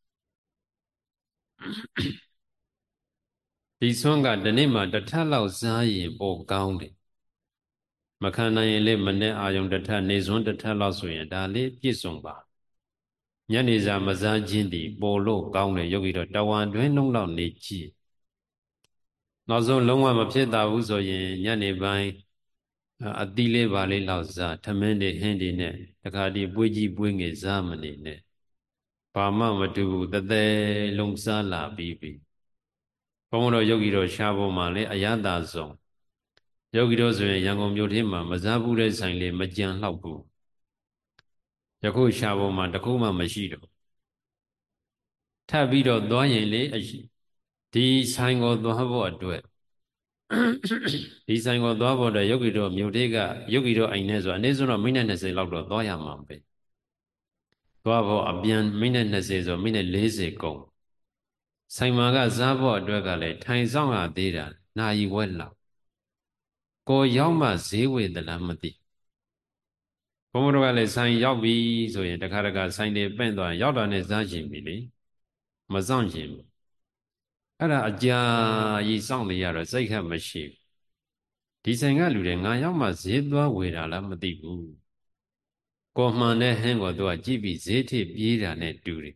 ဒီဆွမ်းကဒီနေ့မှတစ်ထပ်လောက်စားရင်ပိုကောင်းတယ်မခံနိုင်ရင်လည်းမနဲ့အာယုံတစ်ထပ်နေစွန်းတစ်ထပ်လောက်ဆိုရင်ဒါလေးပြည့်စုံပါညနေစာမစားခြင်းဒီပိုလို့ကောင်းတယ်ယောဂီတို့တဝန်တွင်းလုံးလောက်နေကြည့်နောက်ဆုံးလုံးဝမဖြစ်တာဘူးဆိုရင်ညနေပိုင်းအသီးလေးပါလေးလောက်စားထမင်းတွေဟင်းတွေနဲ့တခါတည်းပွေးကြီးပွေးငယ်စားမနေနဲ့ဘာမှမတူဘူးတသက်လုံးစားလာပြီးပြီဘုန်းတော်ယောဂီတော်ရှားဖို့မှလည်းအရသာဆုံးယောဂီတော်ဆိုရင်ရန်ကုန်မြို့ထဲမှာမစားဘူးတဲ့ဆိုင်လေးမကြံလောက်ဘူးယခုရှားဖို့မှတခုမှမရှိတော့ထပ်ပြီးတော့သွားရင်လေဒီဆိုင်ကိုသွားဖို့အတွက်ဒီဆိုင်ကိုသွားဖို့အတွက်ယောဂီတော်မြို့သေးကယောဂီတော်အိမ်နဲ့ဆိုအနည်းဆုံးတော့မိနစ်20လောက်တော့သွားရမှာပဲသွားဖို့အပြန်မိနစ်20ဆိုမိနစ်40ကုန်ဆိုင်မာကစားဖို့အတွက်ကလည်းထိုင်ဆောင်ရသေးတာနာယီဝက်လောက်ကိုရောက်မှဈေးဝယ်သလားမသိဘုံတော်ကလည်းဆိုင်ရောက်ပြီဆိုရင်တခါတခါဆိုင်တွေပင့်သွားရင်ရောက်တာနဲ့စားရှင်ပြီလေမဆောင်ရှင်ဘူးအဲ့ဒါအကြာကြီးစောင့်နေရတော့စိတ်ခက်မရှိဘူးဒီဆိုင်ကလူတွေငါရောက်မှဈေးသွားဝယ်တာလားမသိဘူးကိုမှန်တဲ့ဟင်းကိုသူကကြည့်ပြီးဈေးထိပြေးတာနဲ့တူတယ်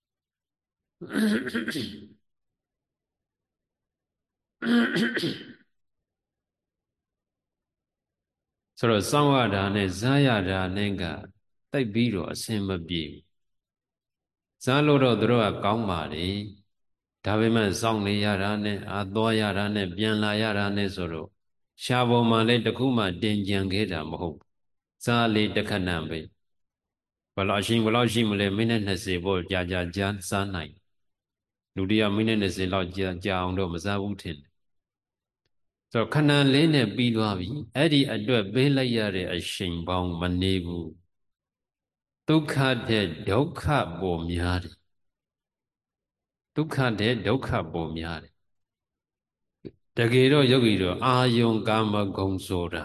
ဆိုတော့စောင့်ရတာနဲ့စားရတာနဲ့ကတိုက်ပြီးတော့အဆင်မပြေဘူးစားလို့တော့သူတို့ကကောင်းပါလေဒါပေမဲ့စောင့်နေရတာနဲ့သွားရတာနဲ့ပြန်လာရတာနဲ့ဆိုတော့ရှားပေါ်မှာလည်းတခုမှတင်ကြံခဲ့တာမဟုတ်ဘူးစားလေတခဏပဲဘယ်လောက်ရှိမလဲမိနစ်20ပေါ့ကြာစားနိုင်လူတယောက်မိနစ်20လောက်ကြာအောင်တော့မစားဘူးထင်တယ်ဆိုတော့ခဏလေးနဲ့ပြီးသွားပြီအဲ့ဒီအတွက်ပေးလိုက်ရတဲ့အချိန်ပေါင်းမနေဘူးဒုက္ခတဲ့ဒုက္ခပေါ်များတယ်ဒုက္ခတဲ့ဒုက္ခပေါ်များတယ်တကယ်တော့ယောဂီတော့အာယုံကာမဂုဏ်ဆိုတာ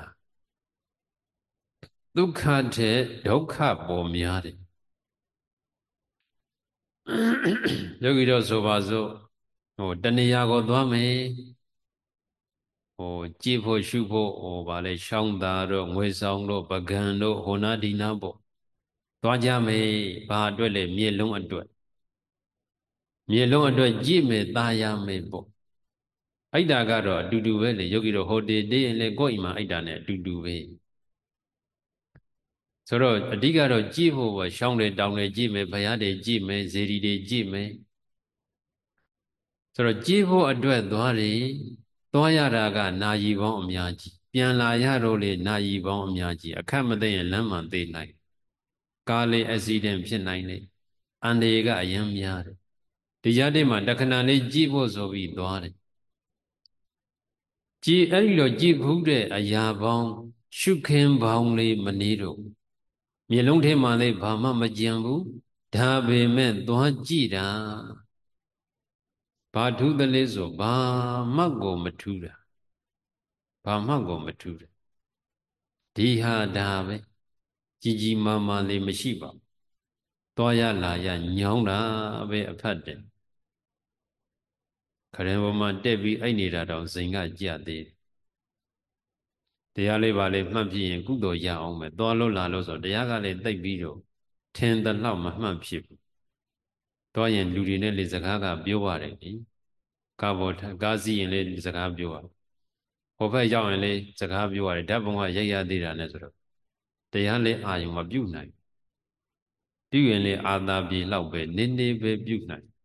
ဒုက္ခတဲ့ဒုက္ခပေါ်များတယ်ယောဂီတော့ဆိုပါစို့တဏှာကိုသွားမယ်ကြည့်ဖို့ရှုဖို့ဗာလဲရှောင်းတာတော့ငွေဆောင်တော့ပကံတော့ဟိုနာဒီနာပေါ့သွားကြမယ်ဘာအတွက်လဲမြေလုံးအတွက်ကြည့်မယ်ตาရမယ်ပေါ့အိတ်တာကတော့အတူတူပဲလေယောဂီတော့ဟိုတေးရင်လေကိုယ့်အိမ်မှာအိတ်တာနဲ့အတူတူပဲဆိုတော့အဓိကတော့ကြည့်ဖို့ပေါ့ရှောင်းတယ်တောင်းတယ်ကြည့်မယ်ဘုရားတွေကြည့်မယ်ဇေဒီတွေကြည့်မယ်ဆိုတော့ကြည့်ဖို့အတွက်သွားရတာကနာယီပေါင်းအများကြီးပြန်လာရတော့လေနာယီပေါင်းအများကြီးအခက်မသိရင်လမ်းမှန်သေးနိုင်ကားလေးအက်ဆီဒန့်ဖြစ်နိုင်လေအန္တရာယ်ကအရင်များတယ်ဒီရတဲ့မှာတခဏလေးကြည့်ဖို့ဆိုပြီးသွားတယ်အဲ့ဒီတော့ကြည့်ဘူးတဲ့အရာပေါင်းရှုခင်ပေါင်းလေးမနေတော့မျက်လုံးထဲမှာလည်းဘာမှမကြံဘူးဒါပေမဲ့သွားကြည့်တာဘာထူးသလဲဆိုဘာမှကိုမထူးတာဘာမှကိုမထူးတာဒီဟာဒါပဲကြီးမားမားလေးမရှိပါဘူးသွားရလာရညောင်းတာပဲအဖတ်တယ်ခရင်ပေါ်မှာတက်ပြီးအိတ်နေတာတော့ဇိမ်ကကြသေးတယ်တရားလေးပါလေးမှတ်ဖြစ်ရင်ကုသိုလ်ရအောင်ပဲသွားလို့လာလို့ဆိုတရားကလည်းတိတ်ပြီးတော့ထင်သလောက်မမှတ်ဖြစ်ဘူးသွားရင်လူတွေနဲ့လေစကားကပြောရတယ်လေကားစီးရင်လေစကားပြောရဟိုဘက်ရောက်ရင်လေစကားပြောရတယ်ဓာတ်ပုံကရိုက်ရသေးတာနဲ့ဆိုတော့တရားလေးအာယုံမပြုတ်နိုင်ပြုရင်လေအာသာပြေလောက်ပဲနည်းနည်းပဲပြုတ်နိုင်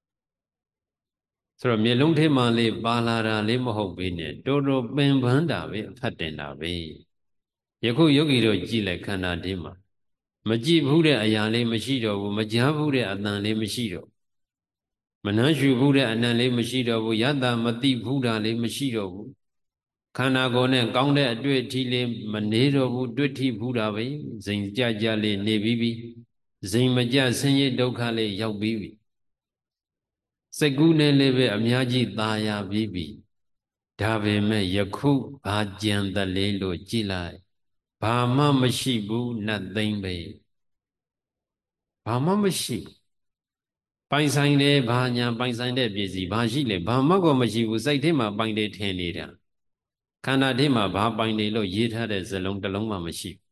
ဆိုတော့မျက်လုံးထဲမှာလေးပါလာတာလေးမဟုတ်ပေနဲ့တော်တော်ပင်ပန်းတာပဲအဖတ်တင်တာပဲယခုယောဂီတို့ကြည့်လိုက်ခန္ဓာထဲမှာမကြည့်ဘူးတဲ့အရာလေးမရှိတော့ဘူးမကြားဘူးတဲ့အတန်လေးမရှိတော့မနှမ်းရှူဘူးတဲ့အနံလေးမရှိတော့ဘူးယတ္တမသိဘူးတာလေးမရှိတော့ဘူးခန္ဓာကိုယ်နဲ့ကောင်းတဲ့အတွေ့အထိလေးမနေတော့ဘူးတွေ့ထိဘူးတာပဲဇိမ်ကြလေးနေပြီးပြီဇိမ်မကြဆင်းရဲဒုက္ခလေးရောက်ပြီးပြီစိတ်ကူးနဲ့လည်းပဲအများကြီးตายရပြီးပြီဒါပေမဲ့ယခုဘာကြံတလဲလို့ကြည်လိုက်ဘာမှမရှိဘူးနတ်သိမ့်ပဲဘာမှမရှိဘူးပိုင်ဆိုင်တယ်ဘာညာပိုင်ဆိုင်တဲ့ပစ္စည်းဘာရှိလဲဘာမှကိုမရှိဘူးစိတ်ထဲမှာပိုင်တယ်ထင်နေတာခန္ဓာထဲမှာဘာပိုင်တယ်လို့ရေးထားတဲ့ဇလုံးတစ်လုံးမှမရှိဘူး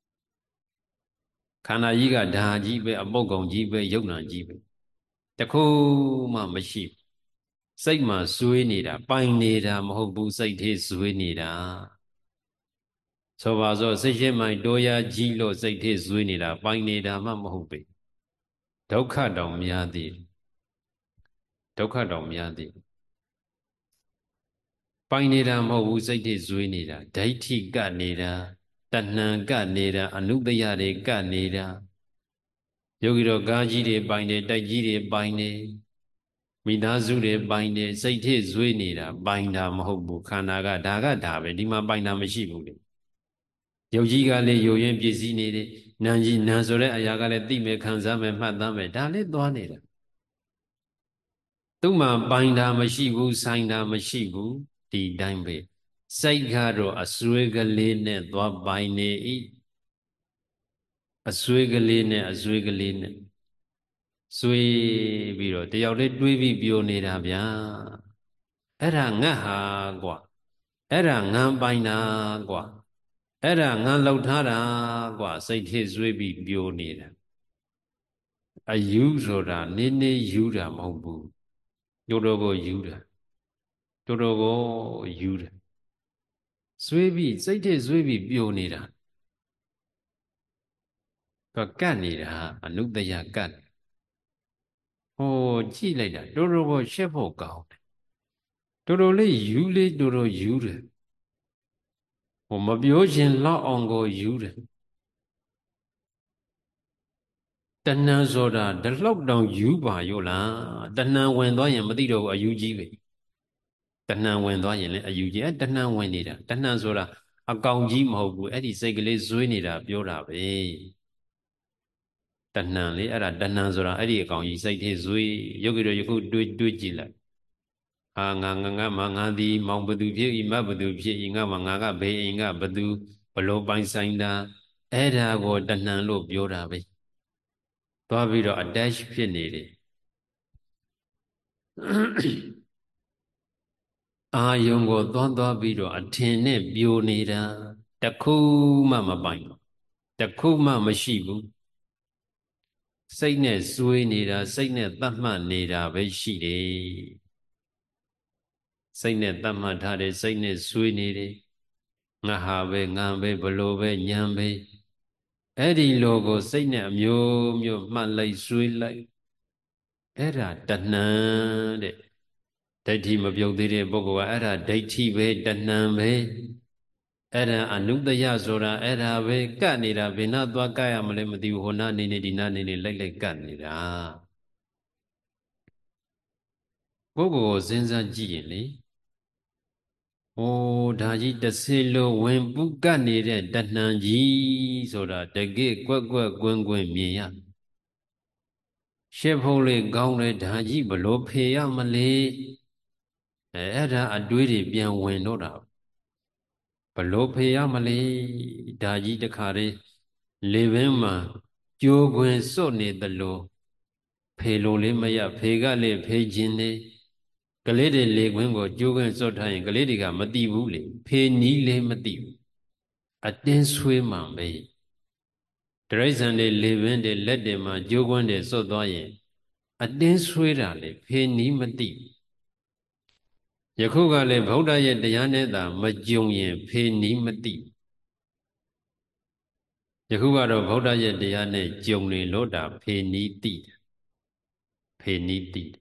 ခန္ဓာကြီးကဓာကြီးပဲအပုပ်ကောင်ကြီးပဲယုံနာကြီးပဲတခုမှမရှိဘူးစိတ်မှာဇွေးနေတာပိုင်နေတာမဟုတ်ဘူးစိတ်သေးဇွေးနေတာဆိုပါစို့စိတ်ရှင်းမှန်တိုးရကြီးလို့စိတ်သေးဇွေးနေတာပိုင်နေတာမှမဟုတ်ပေဒုက္ခတောင်များသည်ဒုက္ခတောင်များသည်ပိုင်နေတာမဟုတ်ဘူးစိတ်သေးဇွေးနေတာဒိဋ္ဌိကနေတာတဏှံကနေတာအနုတ္တယတွေကနေတာယောဂီတော်ကားကြီးတွေပိုင်တယ်တိုက်ကြီးတွေပိုင်တယ်မိသားစုတွေပိုင်တယ်စိတ်ထဲဇွေးနေတာပိုင်တာမဟုတ်ဘူးခန္ဓာကဒါပဲဒီမှာပိုင်တာမရှိဘူးလေရုပ်ကြီးကလည်းယိုယွင်းပြည့်စည်နေတယ်နာကြီးနာဆိုတဲ့အရာကလည်းသိမယ်ခံစားမယ်မှတ်သားမယ်ဒါလည်းသွားနေတာသူ့မှာပိုင်တာမရှိဘူးဆိုင်တာမရှိဘူးဒီတိုင်းပဲစိတ်ကတော့အစွဲကလေးနဲ့သွားပိုင်နေ၏အစွဲကလေးနဲ့အစွဲကလေးနဲ့စွေးပြီးတော့တယောက်တည်းတွေးပြီးပြောနေတာဗျာအဲ့ဒါငတ်ဟာကွာအဲ့ဒါငန်းပိုင်တာကွာအဲ့ဒါငန်းလောက်ထားတာကွာစိတ်ထဲစွေးပြီးပြောနေတာအယူဆိုတာနေနေယူတာမဟုတ်ဘူးတို့တော်ကိုယူတာတို့တော်ကိုယူတာစွေးပြီးစိတ်ထဲစွေးပြီးပြောနေတာကတ်နေတာအနုတ္တယကတ်ဟိုကြည့်လိုက်တာတို့တော်ကိုရှက်ဖို့ကောင်းတယ်တို့တော်လေးယူလေးတို့တော်ယူတယ်ဟိုမပြောခြင်းလောက်အောင်ကိုယူတယ်တဏှံဆိုတာဒီလောက်တောင်ယူပါရောလားတဏှံဝင်သွားရင်မသိတော့ဘူးအယူကြီးပဲတဏှံဝင်သွားရင်လည်းအယူကြီးတဏှံဝင်နေတာတဏှံဆိုတာအကောင်ကြီးမဟုတ်ဘူးအဲ့ဒီစိတ်ကလေးဇွေးနေတာပြောတာပဲတဏှံလေအဲ့ဒါတဏှံဆိုတာအဲ့ဒီအကောင်ကြီးစိတ်သေးဇွေးယုတ်ကြရယခုတွေးကြည့်လိုက်အာငါမငါသည်မောင်ဘသူဖြစ်ဤမဘသူဖြစ်ဤငါငါကဘေးအိမ်ကဘသူဘလို့ပိုင်ဆိုင်တာအဲ့ဒါကိုတဏှံလို့ပြောတာပဲသွားပြီးတော့ attach ဖြစ်နေတယ်အာယုံကိုသွားပြီးတော့အထင်နဲ့ပြိုနေတာတခုမှမပိုင်တခုမှမရှိဘူးစိတ်နဲ့စွေးနေတာစိတ်နဲ့သတ်မှတ်နေတာပဲရှိတယ်စိတ်နဲ့သတ်မှတ်ထားတယ်စိတ်နဲ့စွေးနေတယ်ငါဟာပဲငါပဲဘလို့ပဲညံပဲအဲ့ဒီလိုကိုစိတ်နဲ့အမျိုးမျိုးမှတ်လိုက်စွေးလိုက်အဲ့ဒါတဏှံတဲ့ဒိဋ္ဌိမပြုတ်သေးတဲ့ပုဂ္ဂိုလ်ကအဲ့ဒါဒိဋ္ဌိပဲတဏှံပဲအဲ့ဒါအနုတ္တယဆိုတာအဲ့ဒါပဲကတ်နေတာဘယ်နှသွားကတ်ရမလဲမသိဘူးဟိုနာနေနေဒီနာနေနေလိုက်ကတ်နေတာပုဂ္ဂိုလ်ကိုစဉ်းစားကြည့်ရင်လေဟိုဒါကြီးတစ်စေလိုဝင်ပုကတ်နေတဲ့တဏှံကြီးဆိုတာတကယ်ကွက်ကွက်ကွင်းကွင်းမြင်ရရှေ့ဖို့လေကောင်းတယ်ဒါကြီးဘလို့ဖေရမလဲအဲ့ဒါအတွေးတွေပြန်ဝင်တော့တာဘလို့ဖေရမလဲဒါကြီးတခါလေးလေပင်မှာကြိုးခွင်စွတ်နေသလိုဖေလို့လေးမရဖေကလည်းဖေခြင်းနေကလေးတွေလေခွင်းကိုကြိုးခွင်စွတ်ထားရင်ကလေးတွေကမတိဘူးလေဖေနီးလည်းမတိဘူးအတင်းဆွေးမှပဲတရိစ္ဆာန်တွေလေပင်တွေလက်တွေမှာကြိုးခွင်တွေစွတ်သွားရင်အတင်းဆွေးတာလေဖေနီးမတိဘူးယခုကလည်းဗုဒ္ဓရဲ့တရားနဲ့သာမကြုံရင်ဖေနီးမတိယခုကတော့ဗုဒ္ဓရဲ့တရားနဲ့ကြုံနေလို့ဒါဖေနီးတိဖေနီးတိ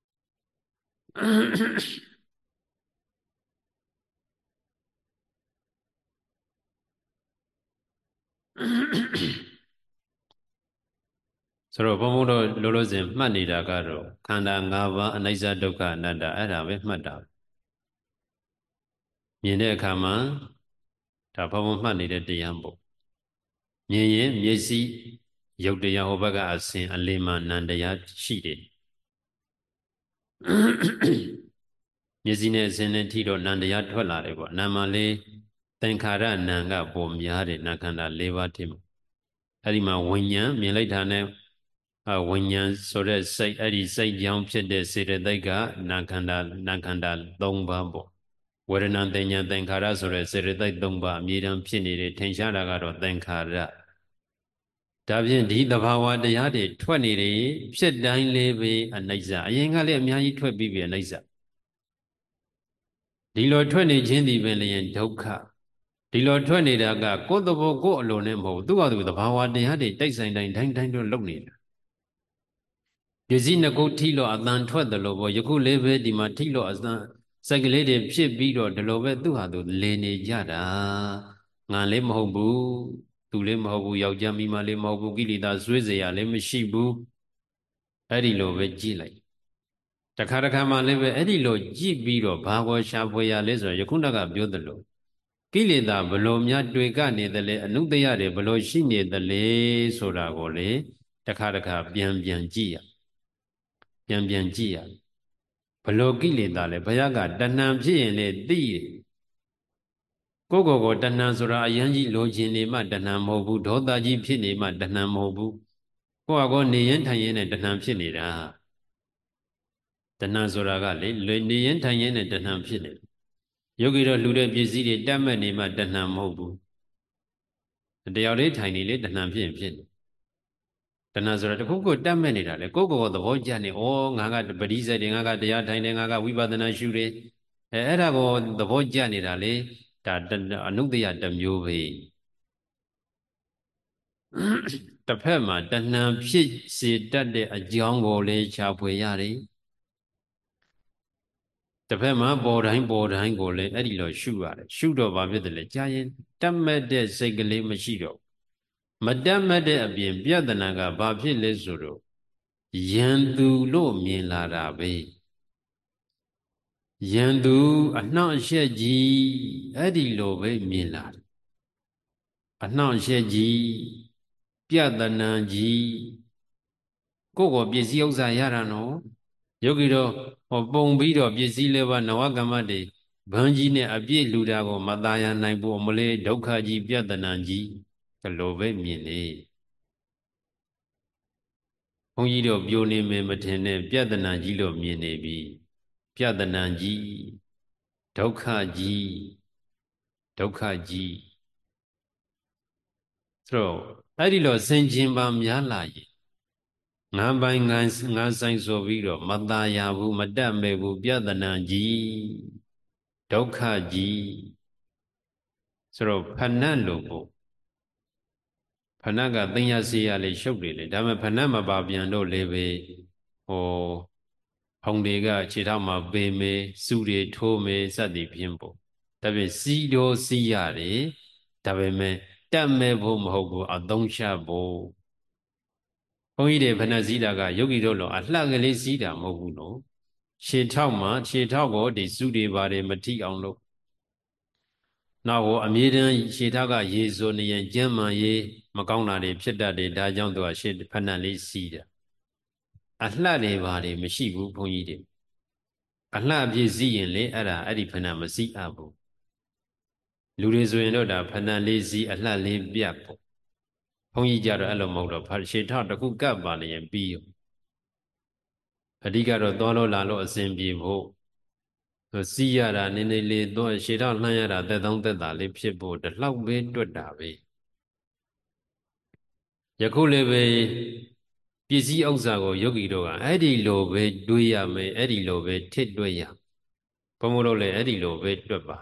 ဆိုတော့ဘုန်းဘုန်းတို့လောလောဆယ်မှတ်နေတာကတော့ခန္ဓာ၅ပါးအနိစ္စဒုက္ခအနတ္တအဲ့ဒါပဲမှတ်တာမြင်တဲ့အခါမှာဒါဘုန်းဘုန်းမှတ်နေတဲ့တရားပေါ့မြင်ရင်မျက်စိရုပ်တရားဟိုဘက်ကအစဉ်အလင်းမှနံတရားရှိတယ်မျက်စိနဲ့အစဉ်နဲ့ထိတော့နံတရားထွက်လာတယ်ပေါ့နာမလေးသင်္ခါရနံကပုံများတယ်နာခန္ဓာ၄ပါးတည်းမှာအဲ့ဒီမှာဝိညာဉ်မြင်လိုက်တာနဲ့ဝိညာဉ်ဆိုတဲ့စိတ်အဲ့ဒီစိတ်ကြောင့်ဖြစ်တဲ့စေတသိက်ကနာခန္ဓာ၃ပါးပေါ့ဝေဒနာသင်ညာသင်္ခါရဆိုတဲ့စေတသိက်၃ပါးအမြဲတမ်းဖြစ်နေတယ်ထင်ရှားတာကတော့သင်္ခါရဒါဖြင့်ဒီသဘာဝတရားတွေထွက်နေတယ်ဖြစ်တိုင်းလေးပဲအနိစ္စအရင်ကလည်းအများကြီးထွက်ပြီးပြီအနိစ္စဒီလိုထွက်နေခြင်းဒီပင်လျင်ဒုက္ခဒီလိုထွက်နေတာကကိုယ်သဘောကိုယ်အလိုနဲ့မဟုတ်သူ့ဟာသူသဘာဝတရားတွေတိုက်ဆိုင်တိုင်းတိုင်းတော့လုပ်နေတာပစ္စည်းနှစ်ခုထိလို့အတန်ထွက်တယ်လို့ပေါ့ယခုလေးပဲဒီမှာထိလို့အတန်စိုက်ကလေးတွေဖြစ်ပြီးတော့ဒီလိုပဲသူ့ဟာသူလည်နေကြတာငါလေးမဟုတ်ဘူးသူလေးမဟုတ်ဘူးယောက်ျားမိန်းမလေးမဟုတ်ဘူးကိလေသာဆွေးเสียလည်းမရှိဘူးအဲ့ဒီလိုပဲကြည့်လိုက်တခါတခါမှလည်းပဲအဲ့ဒီလိုကြည့်ပြီးတော့ဘာကိုရှာဖွေရလဲဆိုတော့ယခုနကပြောသလိုကိလေသာဘလို့များတွေ့ကနေတယ်လေအနုတ္တရတွေဘလို့ရှိနေတယ်လေဆိုတာကိုလေတခါတခါပြန်ကြည့်ရပြန်ကြည့်ရဘလို့ကိလေသာလဲဘုရားကတဏှံဖြစ်ရင်လေသိတယ်ကိုယ့်ကိုယ်တဏှံဆိုတာအယံကြီးလိုချင်နေမှတဏှံမဟုတ်ဘူးဒေါသကြီးဖြစ်နေမှတဏှံမဟုတ်ဘူးကိုယ့်ဟာကိုယ်နေရင်ထိုင်ရင်နဲ့တဏှံဖြစ်နေတာတဏှံဆိုတာကလေနေရင်ထိုင်ရင်နဲ့တဏှံဖြစ်နေတယ်ယောဂီတော့လှူတဲ့ပစ္စည်းတွေတတ်မှတ်နေမှတဏှံမဟုတ်ဘူးတရားလေးထိုင်နေလေတဏှံဖြစ်ရင်ဖြစ်နေတဏှံဆိုတာတခုခုတတ်မှတ်နေတာလေကိုယ့်ကိုယ်သဘောကျနေဩငါကပရိစ္ဆေတွေငါကတရားထိုင်တယ်ငါကဝိပဿနာရှုတယ်အဲ့ဒါကိုသဘောကျနေတာလေဒါအနုတ္တယတစ်မျိုးပဲတစ်ဖက်မှာတဏှံဖြစ်စေတတ်တဲ့အကြောင်းကိုလည်းရှားဖွေရတယ်တစ်ဖက်မှာပေါ်တိုင်းကိုလည်းအဲ့ဒီလိုရှုရတယ်ရှုတော့ဘာဖြစ်တယ်လဲကြာရင်တတ်မှတ်တဲ့စိတ်ကလေးမရှိတော့မတတ်မှတ်တဲ့အပြင်ပြဿနာကဘာဖြစ်လဲဆိုတော့ယံသူလို့မြင်လာတာပဲယံသူအနှောင့်အယှက်ကြီးအဲ့ဒီလိုပဲမြင်လာတယ်အနှောင့်အယှက်ကြီးပြဿနာကြီးကိုယ့်ကိုပစ္စည်းဥစ္စာရတာနော်ယောဂီတော့ပုံပြီးတော့ပစ္စည်းလေးပါနဝကမ္မတွေဘန်းကြီးနဲ့အပြည့်လူတာကိုမตายရနိုင်ဘူးအမလေးဒုက္ခကြီးပြဿနာကြီးဒီလိုပဲမြင်လေဘုန်းကြီးတို့ပြိုနေမယ်မထင်နဲ့ပြဿနာကြီးလို့မြင်နေပြီပြဿနာကြီးဒုက္ခကြီးဆိုတော့အဲ့ဒီလိုဆင်ခြင်ပါများလာရင်ငါပိုင်ငါဆိုင်ဆိုပြီးတော့မตายရဘူးမတတ်မဲ့ဘူးပြဿနာကြီးဒုက္ခကြီးဆိုတော့ဖဏတ်လို့ပေါ့ဖဏတ်ကသိညာစီရလေးရှုပ်တယ်လေဒါပေမဲ့ဖဏတ်မပါပြန်တော့လေပဲဟောဖုံတွေကခြေထောက်မှာပေမေစုတွေထိုးမေစသည်ဖြင့်ပေါ့ဒါပြင်စီတော်စီရတယ်ဒါပေမဲ့တတ်မဲ့ဖို့မဟုတ်ဘူးအသုံးချဖို့ဘုန်းကြီးတွေဖဏတ်စည်းတာကယောဂီတို့လိုအလှကလေးစည်းတာမဟုတ်ဘူးနော်ခြေထောက်မှာခြေထောက်ကိုဒီစုတွေပါတယ်မထိအောင်လို့နောက်ကိုအမြဲတမ်းခြေထောက်ကရေစိုနေရင်ကျမ်းမှန်ရေးမကောင်းတာတွေဖြစ်တတ်တယ်ဒါကြောင့်သူကရှေ့ဖဏတ်လေးစီးတာအလှတွေပါတယ်မရှိဘူးဘုန်းကြီးတွေအလှအပြည့်စည်းရင်လေအဲ့ဒီဖဏတ်မစည်းအပ်ဘူးလူတွေဆိုရင်တော့ဒါဖဏတ်လေးစီးအလှလေးပြတ်ပေါ့ဘုန်းကြီးကြတော့အဲ့လိုမဟုတ်တော့ရှေ့ထောက်တစ်ခုကပ်ပါနေရင်ပြီးရောအဓိကတော့သွားလို့လာလို့အစဉ်ပြေဖို့စီးရတာနည်းနည်းလေးသွားရှေ့ထောက်လှမ်းရတာသက်သောသက်သာလေးဖြစ်ဖို့ဒီလောက်ပဲတွက်တာပဲယခုလည်းပဲပစ္စည်းဥစ္စာကိုယောဂီတို့ကအဲ့ဒီလိုပဲတွေးရမယ်အဲ့ဒီလိုပဲထစ်တွက်ရဘုံဘုံတို့လည်းအဲ့ဒီလိုပဲတွက်ပါ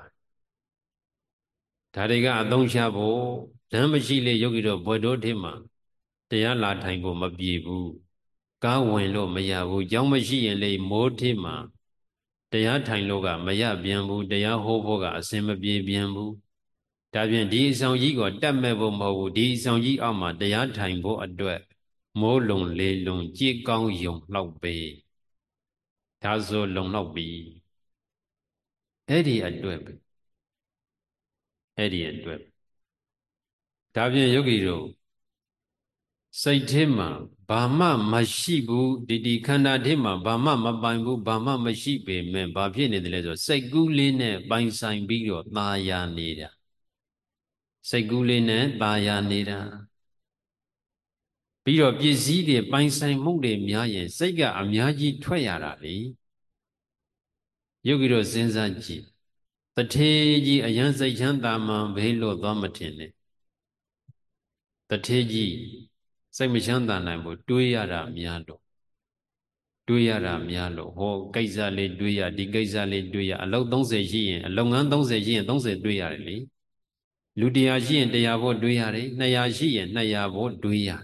ဒါတွေကအသုံးချဖို့ဓမ္မရှိလေယောဂီတို့ဘွယ်တို့ထင်မှာတရားလာထိုင်ဖို့မပြေဘူးကားဝင်လို့မရဘူးကြောင်းမရှိရင်လေမိုးထင်မှာတရားထိုင်လို့ကမရပြန်ဘူးတရားဟောဖို့ကအစင်မပြေပြန်ဘူးဒါဖြင့်ဒီအဆောင်ကြီးကိုတတ်မဲ့ဖို့မဟုတ်ဘူးဒီအဆောင်ကြီးအောက်မှာတရားထိုင်ဖို့အတွက်မိုးလုံလေလုံကြည်ကောင်းယုံလောက်ပဲဒါဆိုလုံလောက်ပြီအဲ့ဒီအတွက်ပဲအဲ့ဒီအတွက်ဒါဖြင့်ယောဂီတို့စိတ်ထဲမှာဘာမှမရှိဘူးဒီခန္ဓာထဲမှာဘာမှမပိုင်ဘူးဘာမှမရှိပေမဲ့ဘာဖြစ်နေတယ်လဲဆိုစိတ်ကူးလေးနဲ့ပိုင်ဆိုင်ပြီးတော့ตาယာနေတာစိတ်ကူးလေးနဲ့ตาယာနေတာပြီးတော့ပစ္စည်းတွေပိုင်ဆိုင်မှုတွေများရင်စိတ်ကအများကြီးထွက်ရတာလေယောဂီတို့စဉ်းစားကြည့်တထေကြီးအယံစိတ်ချမ်းသာမှဘေးလို့သွားမထင်နဲ့တထေကြီးစိတ်မချမ်းသာနိုင်ဘူးတွေးရတာများတော့တွေးရတာများလို့ဟောကိစ္စလေးတွေးရဒီကိစ္စလေးတွေးရအလုပ်30ရှိရင်အလုပ်ငန်း30ရှိရင်30တွေးရတယ်လေလူ100ရှိရင်100ဖို့တွေးရတယ်200ရှိရင်200ဖို့တွေးရ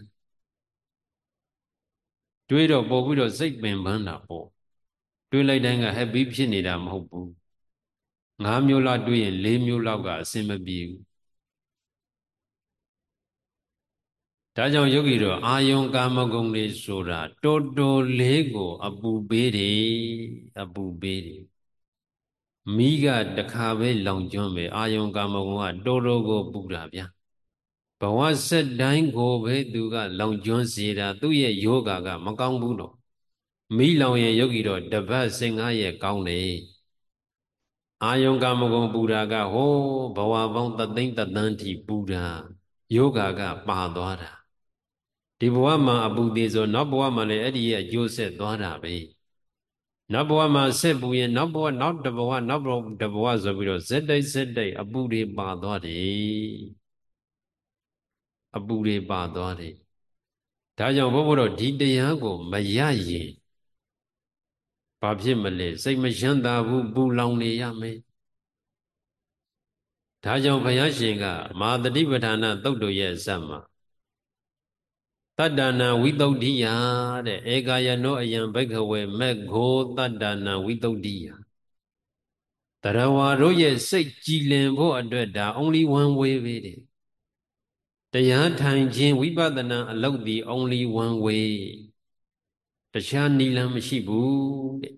တွေးတော့ပို့ပြီးတော့စိတ်ပင်ပန်းတာပေါ့တွေးလိုက်တိုင်းက happy ဖြစ်နေတာမဟုတ်ဘူး5မျိုးလောက်တွေးရင်4မျိုးလောက်ကအဆင်မပြေဘူးဒါကြောင့်ယောဂီတို့အာယုံကာမဂုဏ်တွေဆိုတာတော်တော်လေးကိုအပူပေးတယ်အပူပေးတယ်မိကတခါပဲလောင်ကျွမ်းပဲအာယုံကာမဂုဏ်ကတော်တော်ကိုပူတာဗျာဘဝဆက်တိုင်းကိုပဲသူကလောင်ကျွမ်းစေတာသူ့ရဲ့ယောဂကမကောင်းဘူးတော့မိလောင်ရဲ့ယောဂီတော့တပတ်15ရက်ကောင်းတယ်အာယုံကာမဂုဏ်ပူတာကဟိုးဘဝပေါင်းသသိန်းသသန်းထိပူတာယောဂကပါသွားတာဒီဘဝမှာအပူသေးဆိုနောက်ဘဝမှာလည်းအဲ့ဒီရဲ့အကျိုးဆက်သွားတာပဲနောက်ဘဝမှာဆက်ပူရင်နောက်ဘဝနောက်တဘဝနောက်တဘဝဆိုပြီးတော့ဇက်တိုက်အပူတွေပါသွားတယ်အပူတွေပါသွားတယ်ဒါကြောင့်ဘုရားတို့ဒီတရားကိုမရရင်ဘာဖြစ်မလဲစိတ်မချမ်းသာဘူးပူလောင်နေရမယ်ဒါကြောင့်ဘုရားရှင်ကမဟာတတိပဋ္ဌာနာသုတ်တို့ရဲ့ဇတ်မှာတတ္တနာဝိတုဒ္ဓိယတဲ့ဧကာယနောအယံဘိက္ခဝေမက်ကိုတတ္တနာဝိတုဒ္ဓိယတရဝါတို့ရဲ့စိတ်ကြည်လင်ဖို့အတွက်ဒါ only one way ပဲတဲ့တရားထိုင်ခြင်းဝိပဿနာအလုပ်ဒီ only one way တခြားနည်းလမ်းမရှိဘူးတဲ့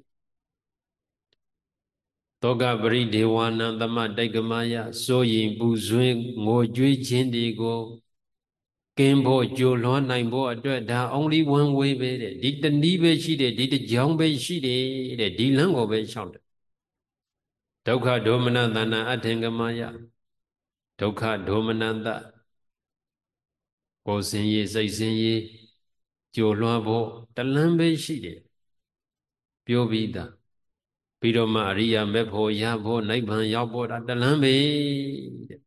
တောကပရိဒေဝနာသမတိုက်ကမယစိုးရင်ပူဇွင်းငိုကြွေးခြင်းတွေကိုကင်းဖို့ကြိုလွှမ်းနိုင်ဖို့အတွက်ဒါ only one way ပဲတဲ့ဒီတနည်းပဲရှိတယ်ဒီတစ်ကြောင်းပဲရှိတယ်တဲ့ဒီလမ်းကိုပဲလျှောက်တယ်ဒုက္ခဒေါမနတနာအထင်ကမယဒုက္ခဒေါမနတကိုယ်စင်ရေးစိတ်စင်ရေးကြိုလွှမ်းဖို့တလမ်းပဲရှိတယ်ပြောပြီးသားပြီးတော့မှအရိယာမေဖို့ရဖို့နိဗ္ဗာန်ရောက်ဖို့ဒါတလမ်းပဲတဲ့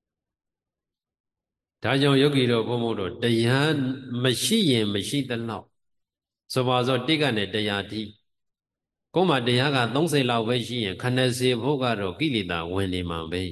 ဒါကြောင့်ယောဂီတော်ဘုန်းဘုန်းတို့တရားမရှိရင်မရှိသလောက်ဆိုပါစို့တိကနေတရားတိကိုယ်မှာတရားက30လောက်ပဲရှိရင်80ဖို့ကတော့ကိလေသာဝင်နေမှာပဲ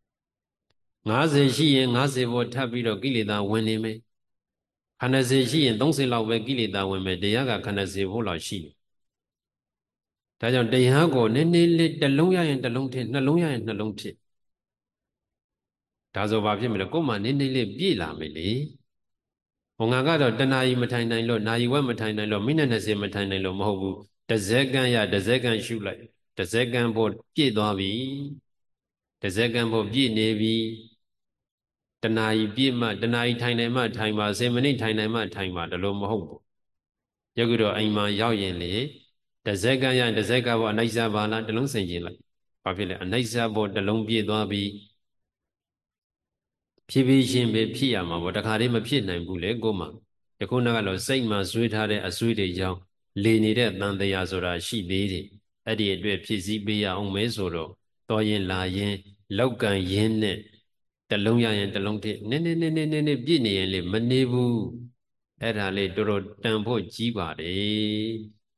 50ရှိရင်50ဖို့ထပ်ပြီးတော့ကိလေသာဝင်နေမယ်80ရှိရင်30လောက်ပဲကိလေသာဝင်မယ်တရားက80ဖို့လောက်ရှိတယ်ဒါကြောင့်တရားကိုနည်းနည်းလေးတစ်လုံးရရင်တစ်လုံးထည့်နှလုံးရရင်နှလုံးထည့်ဒါဆိုဘာဖြစ်မလဲကိုယ်မှနည်းနည်းလေးပြည့်လာမယ်လေဟောငါကတော့တဏှာကြီးမထိုင်နိုင်လို့နာယီဝက်မထိုင်နိုင်လို့မိနစ်20မထိုင်နိုင်လို့မဟုတ်ဘူးတစ်စက္ကန့်ရတစ်စက္ကန့်ရှုလိုက်တစ်စက္ကန့်ဖို့ပြည့်သွားပြီတစ်စက္ကန့်ဖို့ပြည့်နေပြီတဏှာကြီးပြည့်မှတဏှာကြီးထိုင်နိုင်မှထိုင်ပါ10မိနစ်ထိုင်နိုင်မှထိုင်ပါဒါလို့မဟုတ်ဘူးယောဂီတို့အိမ်မှာရောက်ရင်လေတစ်စက္ကန့်ရတစ်စက္ကန့်ဖို့အနိစ္စဘာလားတစ်လုံးဆင်ကျင်လိုက်ဘာဖြစ်လဲအနိစ္စဖို့တစ်လုံးပြည့်သွားပြီဖြစ်ပြီးချင်းပဲဖြစ်ရမှာပေါ့တခါတည်းမဖြစ်နိုင်ဘူးလေကို့မှာတခုနကတော့စိတ်မှာဇွေးထားတဲ့အဆွေးတွေကြောင့်လေနေတဲ့တန်တရားဆိုတာရှိသေးတယ်အဲ့ဒီအတွက်ဖြစ်စည်းပေးရအောင်မဲဆိုတော့တော်ရင်လာရင်လောက်ကန်ရင်းနဲ့တလုံးရရင်တလုံးတည်းနည်းနည်းပြည့်နေရင်လေမနေဘူးအဲ့ဒါလေးတော်တော်တန်ဖို့ကြီးပါတယ်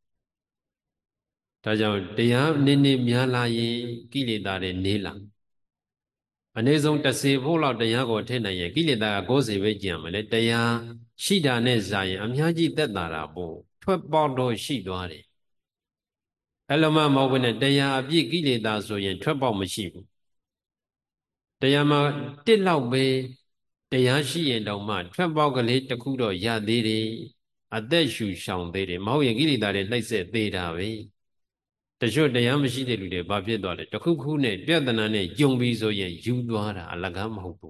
ဒါကြောင့်တရားနည်းနည်းများလာရင်ကိလေသာတွေနေလာအနည်းဆုံး30ဖို့လောက်တရားကိုထည့်နိုင်ရင်ကိလေသာက90ပဲကျန်မယ်လေတရားရှိတာနဲ့ဇာရင်အများကြီးသက်သာတာပေါ့ထွက်ပေါက်တော့ရှိသွားတယ်အဲ့လိုမှမဟုတ်ဘဲနဲ့တရားအပြည့်ကိလေသာဆိုရင်ထွက်ပေါက်မရှိဘူးတရားမှာတစ်လောက်ပဲတရားရှိရင်တောင်မှထွက်ပေါက်ကလေးတစ်ခုတော့ရသေးတယ်အသက်ရှူရှောင်သေးတယ်မဟုတ်ရင်ကိလေသာတွေနှိပ်စက်သေးတာပဲတချို့တရားမရှိတဲ့လူတွေဘာဖြစ်သွားလဲတစ်ခုခုနဲ့ပြဿနာနဲ့ကြုံပြီးဆိုရင်ယူသွားတာအလကားမဟုတ်ဘူး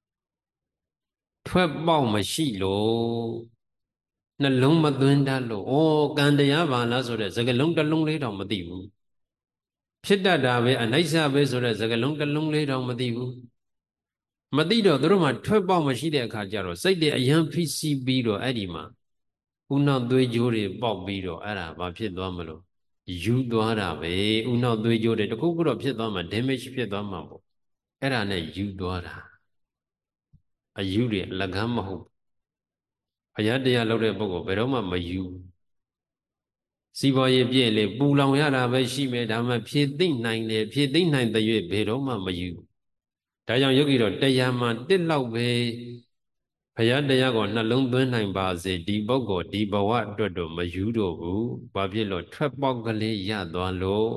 ထွက်ပေါက်မရှိလို့နှလုံးမသွင်းတတ်လို့ကံတရားပါလားဆိုတဲ့စကားလုံးတစ်လုံးလေးတောင်မသိဘူးဖြစ်တတ်တာပဲအနိစ္စပဲဆိုတဲ့စကားလုံးတစ်လုံးလေးတောင်မသိဘူးမသိတော့သူတို့မှထွက်ပေါက်မရှိတဲ့အခါကျတော့စိတ်တွေအယံဖိစီးပြီးတော့အဲ့ဒီမှာဥနောက်သွေးကြိုးတွေပေါက်ပြီးတော့အဲ့ဒါဘာဖြစ်သွားမလို့ယူသွားတာပဲဥနောက်သွေးကြိုးတွေတခုခုတော့ဖြစ်သွားမှာ damage ဖြစ်သွားမှာပေါ့အဲ့ဒါနဲ့ယူသွားတာအယူတွေအလကားမဟုတ်ဘုရားတရားလုပ်တဲ့ပုဂ္ဂိုလ်ဘယ်တော့မှမယူစီးပွားရေးပြည့်လေပူလောင်ရတာပဲရှိမယ်ဒါမှဖြည့်သိမ့်နိုင်တယ်ဖြည့်သိမ့်နိုင်တဲ့၍ဘယ်တော့မှမယူဒါကြောင့်ယောဂီတော့တရားမှတစ်လောက်ပဲဘုရားတရားကိုနှလုံးသွင်းနိုင်ပါစေဒီပုဂ္ဂိုလ်ဒီဘဝအတွက်တော့မယူတော့ဘူးဘာဖြစ်လို့ထွက်ပေါက်ကလေးရသွားလို့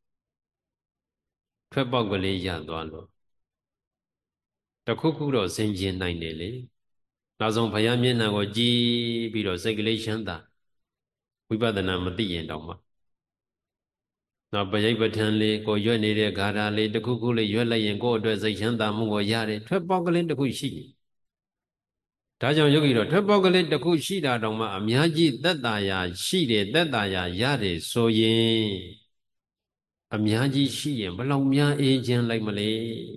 ထွက်ပေါက်ကလေးရသွားလို့တခုခုတော့ဆင်ခြင်နိုင်တယ်လေနောက်ဆုံးဘုရားမျက်နှာကိုကြည်ပြီးတော့စိတ်ကလေးချမ်းသာဝိပဿနာမသိရင်တောင်မှနောက်ပရိပဋ္ဌာန်လေးကိုရွက်နေတဲ့ဂါထာလေးတခုခုလေးရွက်လိုက်ရင်ကိုယ့်အတွက်စိတ်ချမ်းသာမှုကိုရတယ်ထွက်ပေါက်ကလေးတစ်ခုရှိတယ်ဒါကြောင့်ယောဂီတော့ထွက်ပေါက်ကလေးတစ်ခုရှိတာတောင်မှအများကြီးသက်သာရာရှိတယ်သက်သာရာရတယ်ဆိုရင်အများကြီးရှိရင်ဘယ်လောက်များအေးချမ်းလိုက်မလဲ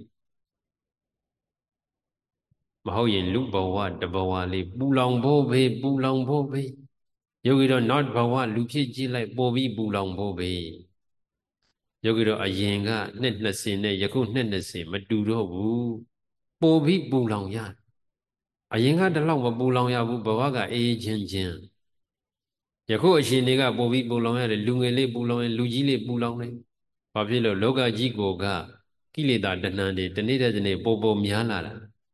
မဟုတ်ရင်လူဘဝတဘဝလေးပူလောင်ဖို့ပဲပူလောင်ဖို့ပဲယောဂီတော့နောက်ဘဝလူဖြစ်ကြည့်လိုက်ပို့ပြီးပူလောင်ဖို့ပဲယောဂီတော့အရင်ကနှစ်20နဲ့ယခုနှစ်20မတူတော့ဘူးပို့ပြီးပူလောင်ရအရင်ကတလောက်မပူလောင်ရဘူးဘဝကအေးချင်းယခုအရှင်တွေကပို့ပြီးပူလောင်ရတယ်လူငယ်လေးပူလောင်ရင်လူကြီးလေးပူလောင်တယ်ဘာဖြစ်လို့လောကကြီးကိုကကိလေသာတဏှာတွေတနေ့တည်းပိုများလာတာ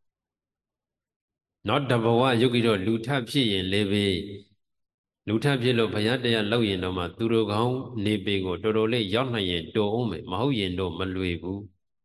နောက်တဘဝယုတ်ကြည်တော့လူထဖြစ်ရင်လည်းပဲလူထဖြစ်လို့ဘုရားတရားလောက်ရင်တော့မှသူတို့ကောင်းနေပေကိုတော်တော်လေးရောက်နိုင်ရင်တော်အောင်မယ်မဟုတ်ရင်တော့မလွေဘူး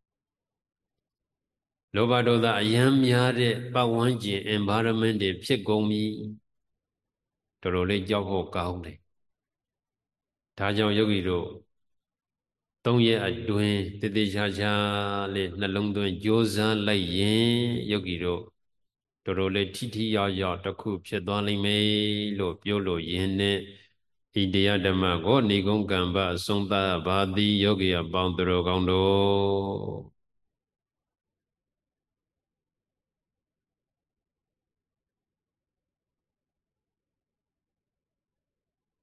လောဘဒေါသအယံများတဲ့ပတ်ဝန်းကျင် environment တွေဖြစ်ကုန်ပြီတော်တော်လေးကြောက်ဖို့ကောင်းတယ်ဒါကြောင့်ယောဂီတို့3ရက်အတွင်းတည်တည်ချာချာလေးနှလုံးသွင်းကြိုးစားလိုက်ရင်ယောဂီတို့တော်တော်လေးထိထိရောက်ရောက်တစ်ခုဖြစ်သွားလိမ့်မယ်လို့ပြောလို့ယင်နဲ့ဤတရားဓမ္မကိုဏိကုံကံပအဆုံးသတ်ပါသည်ယောဂီအပေါင်းသူတော်ကောင်းတို့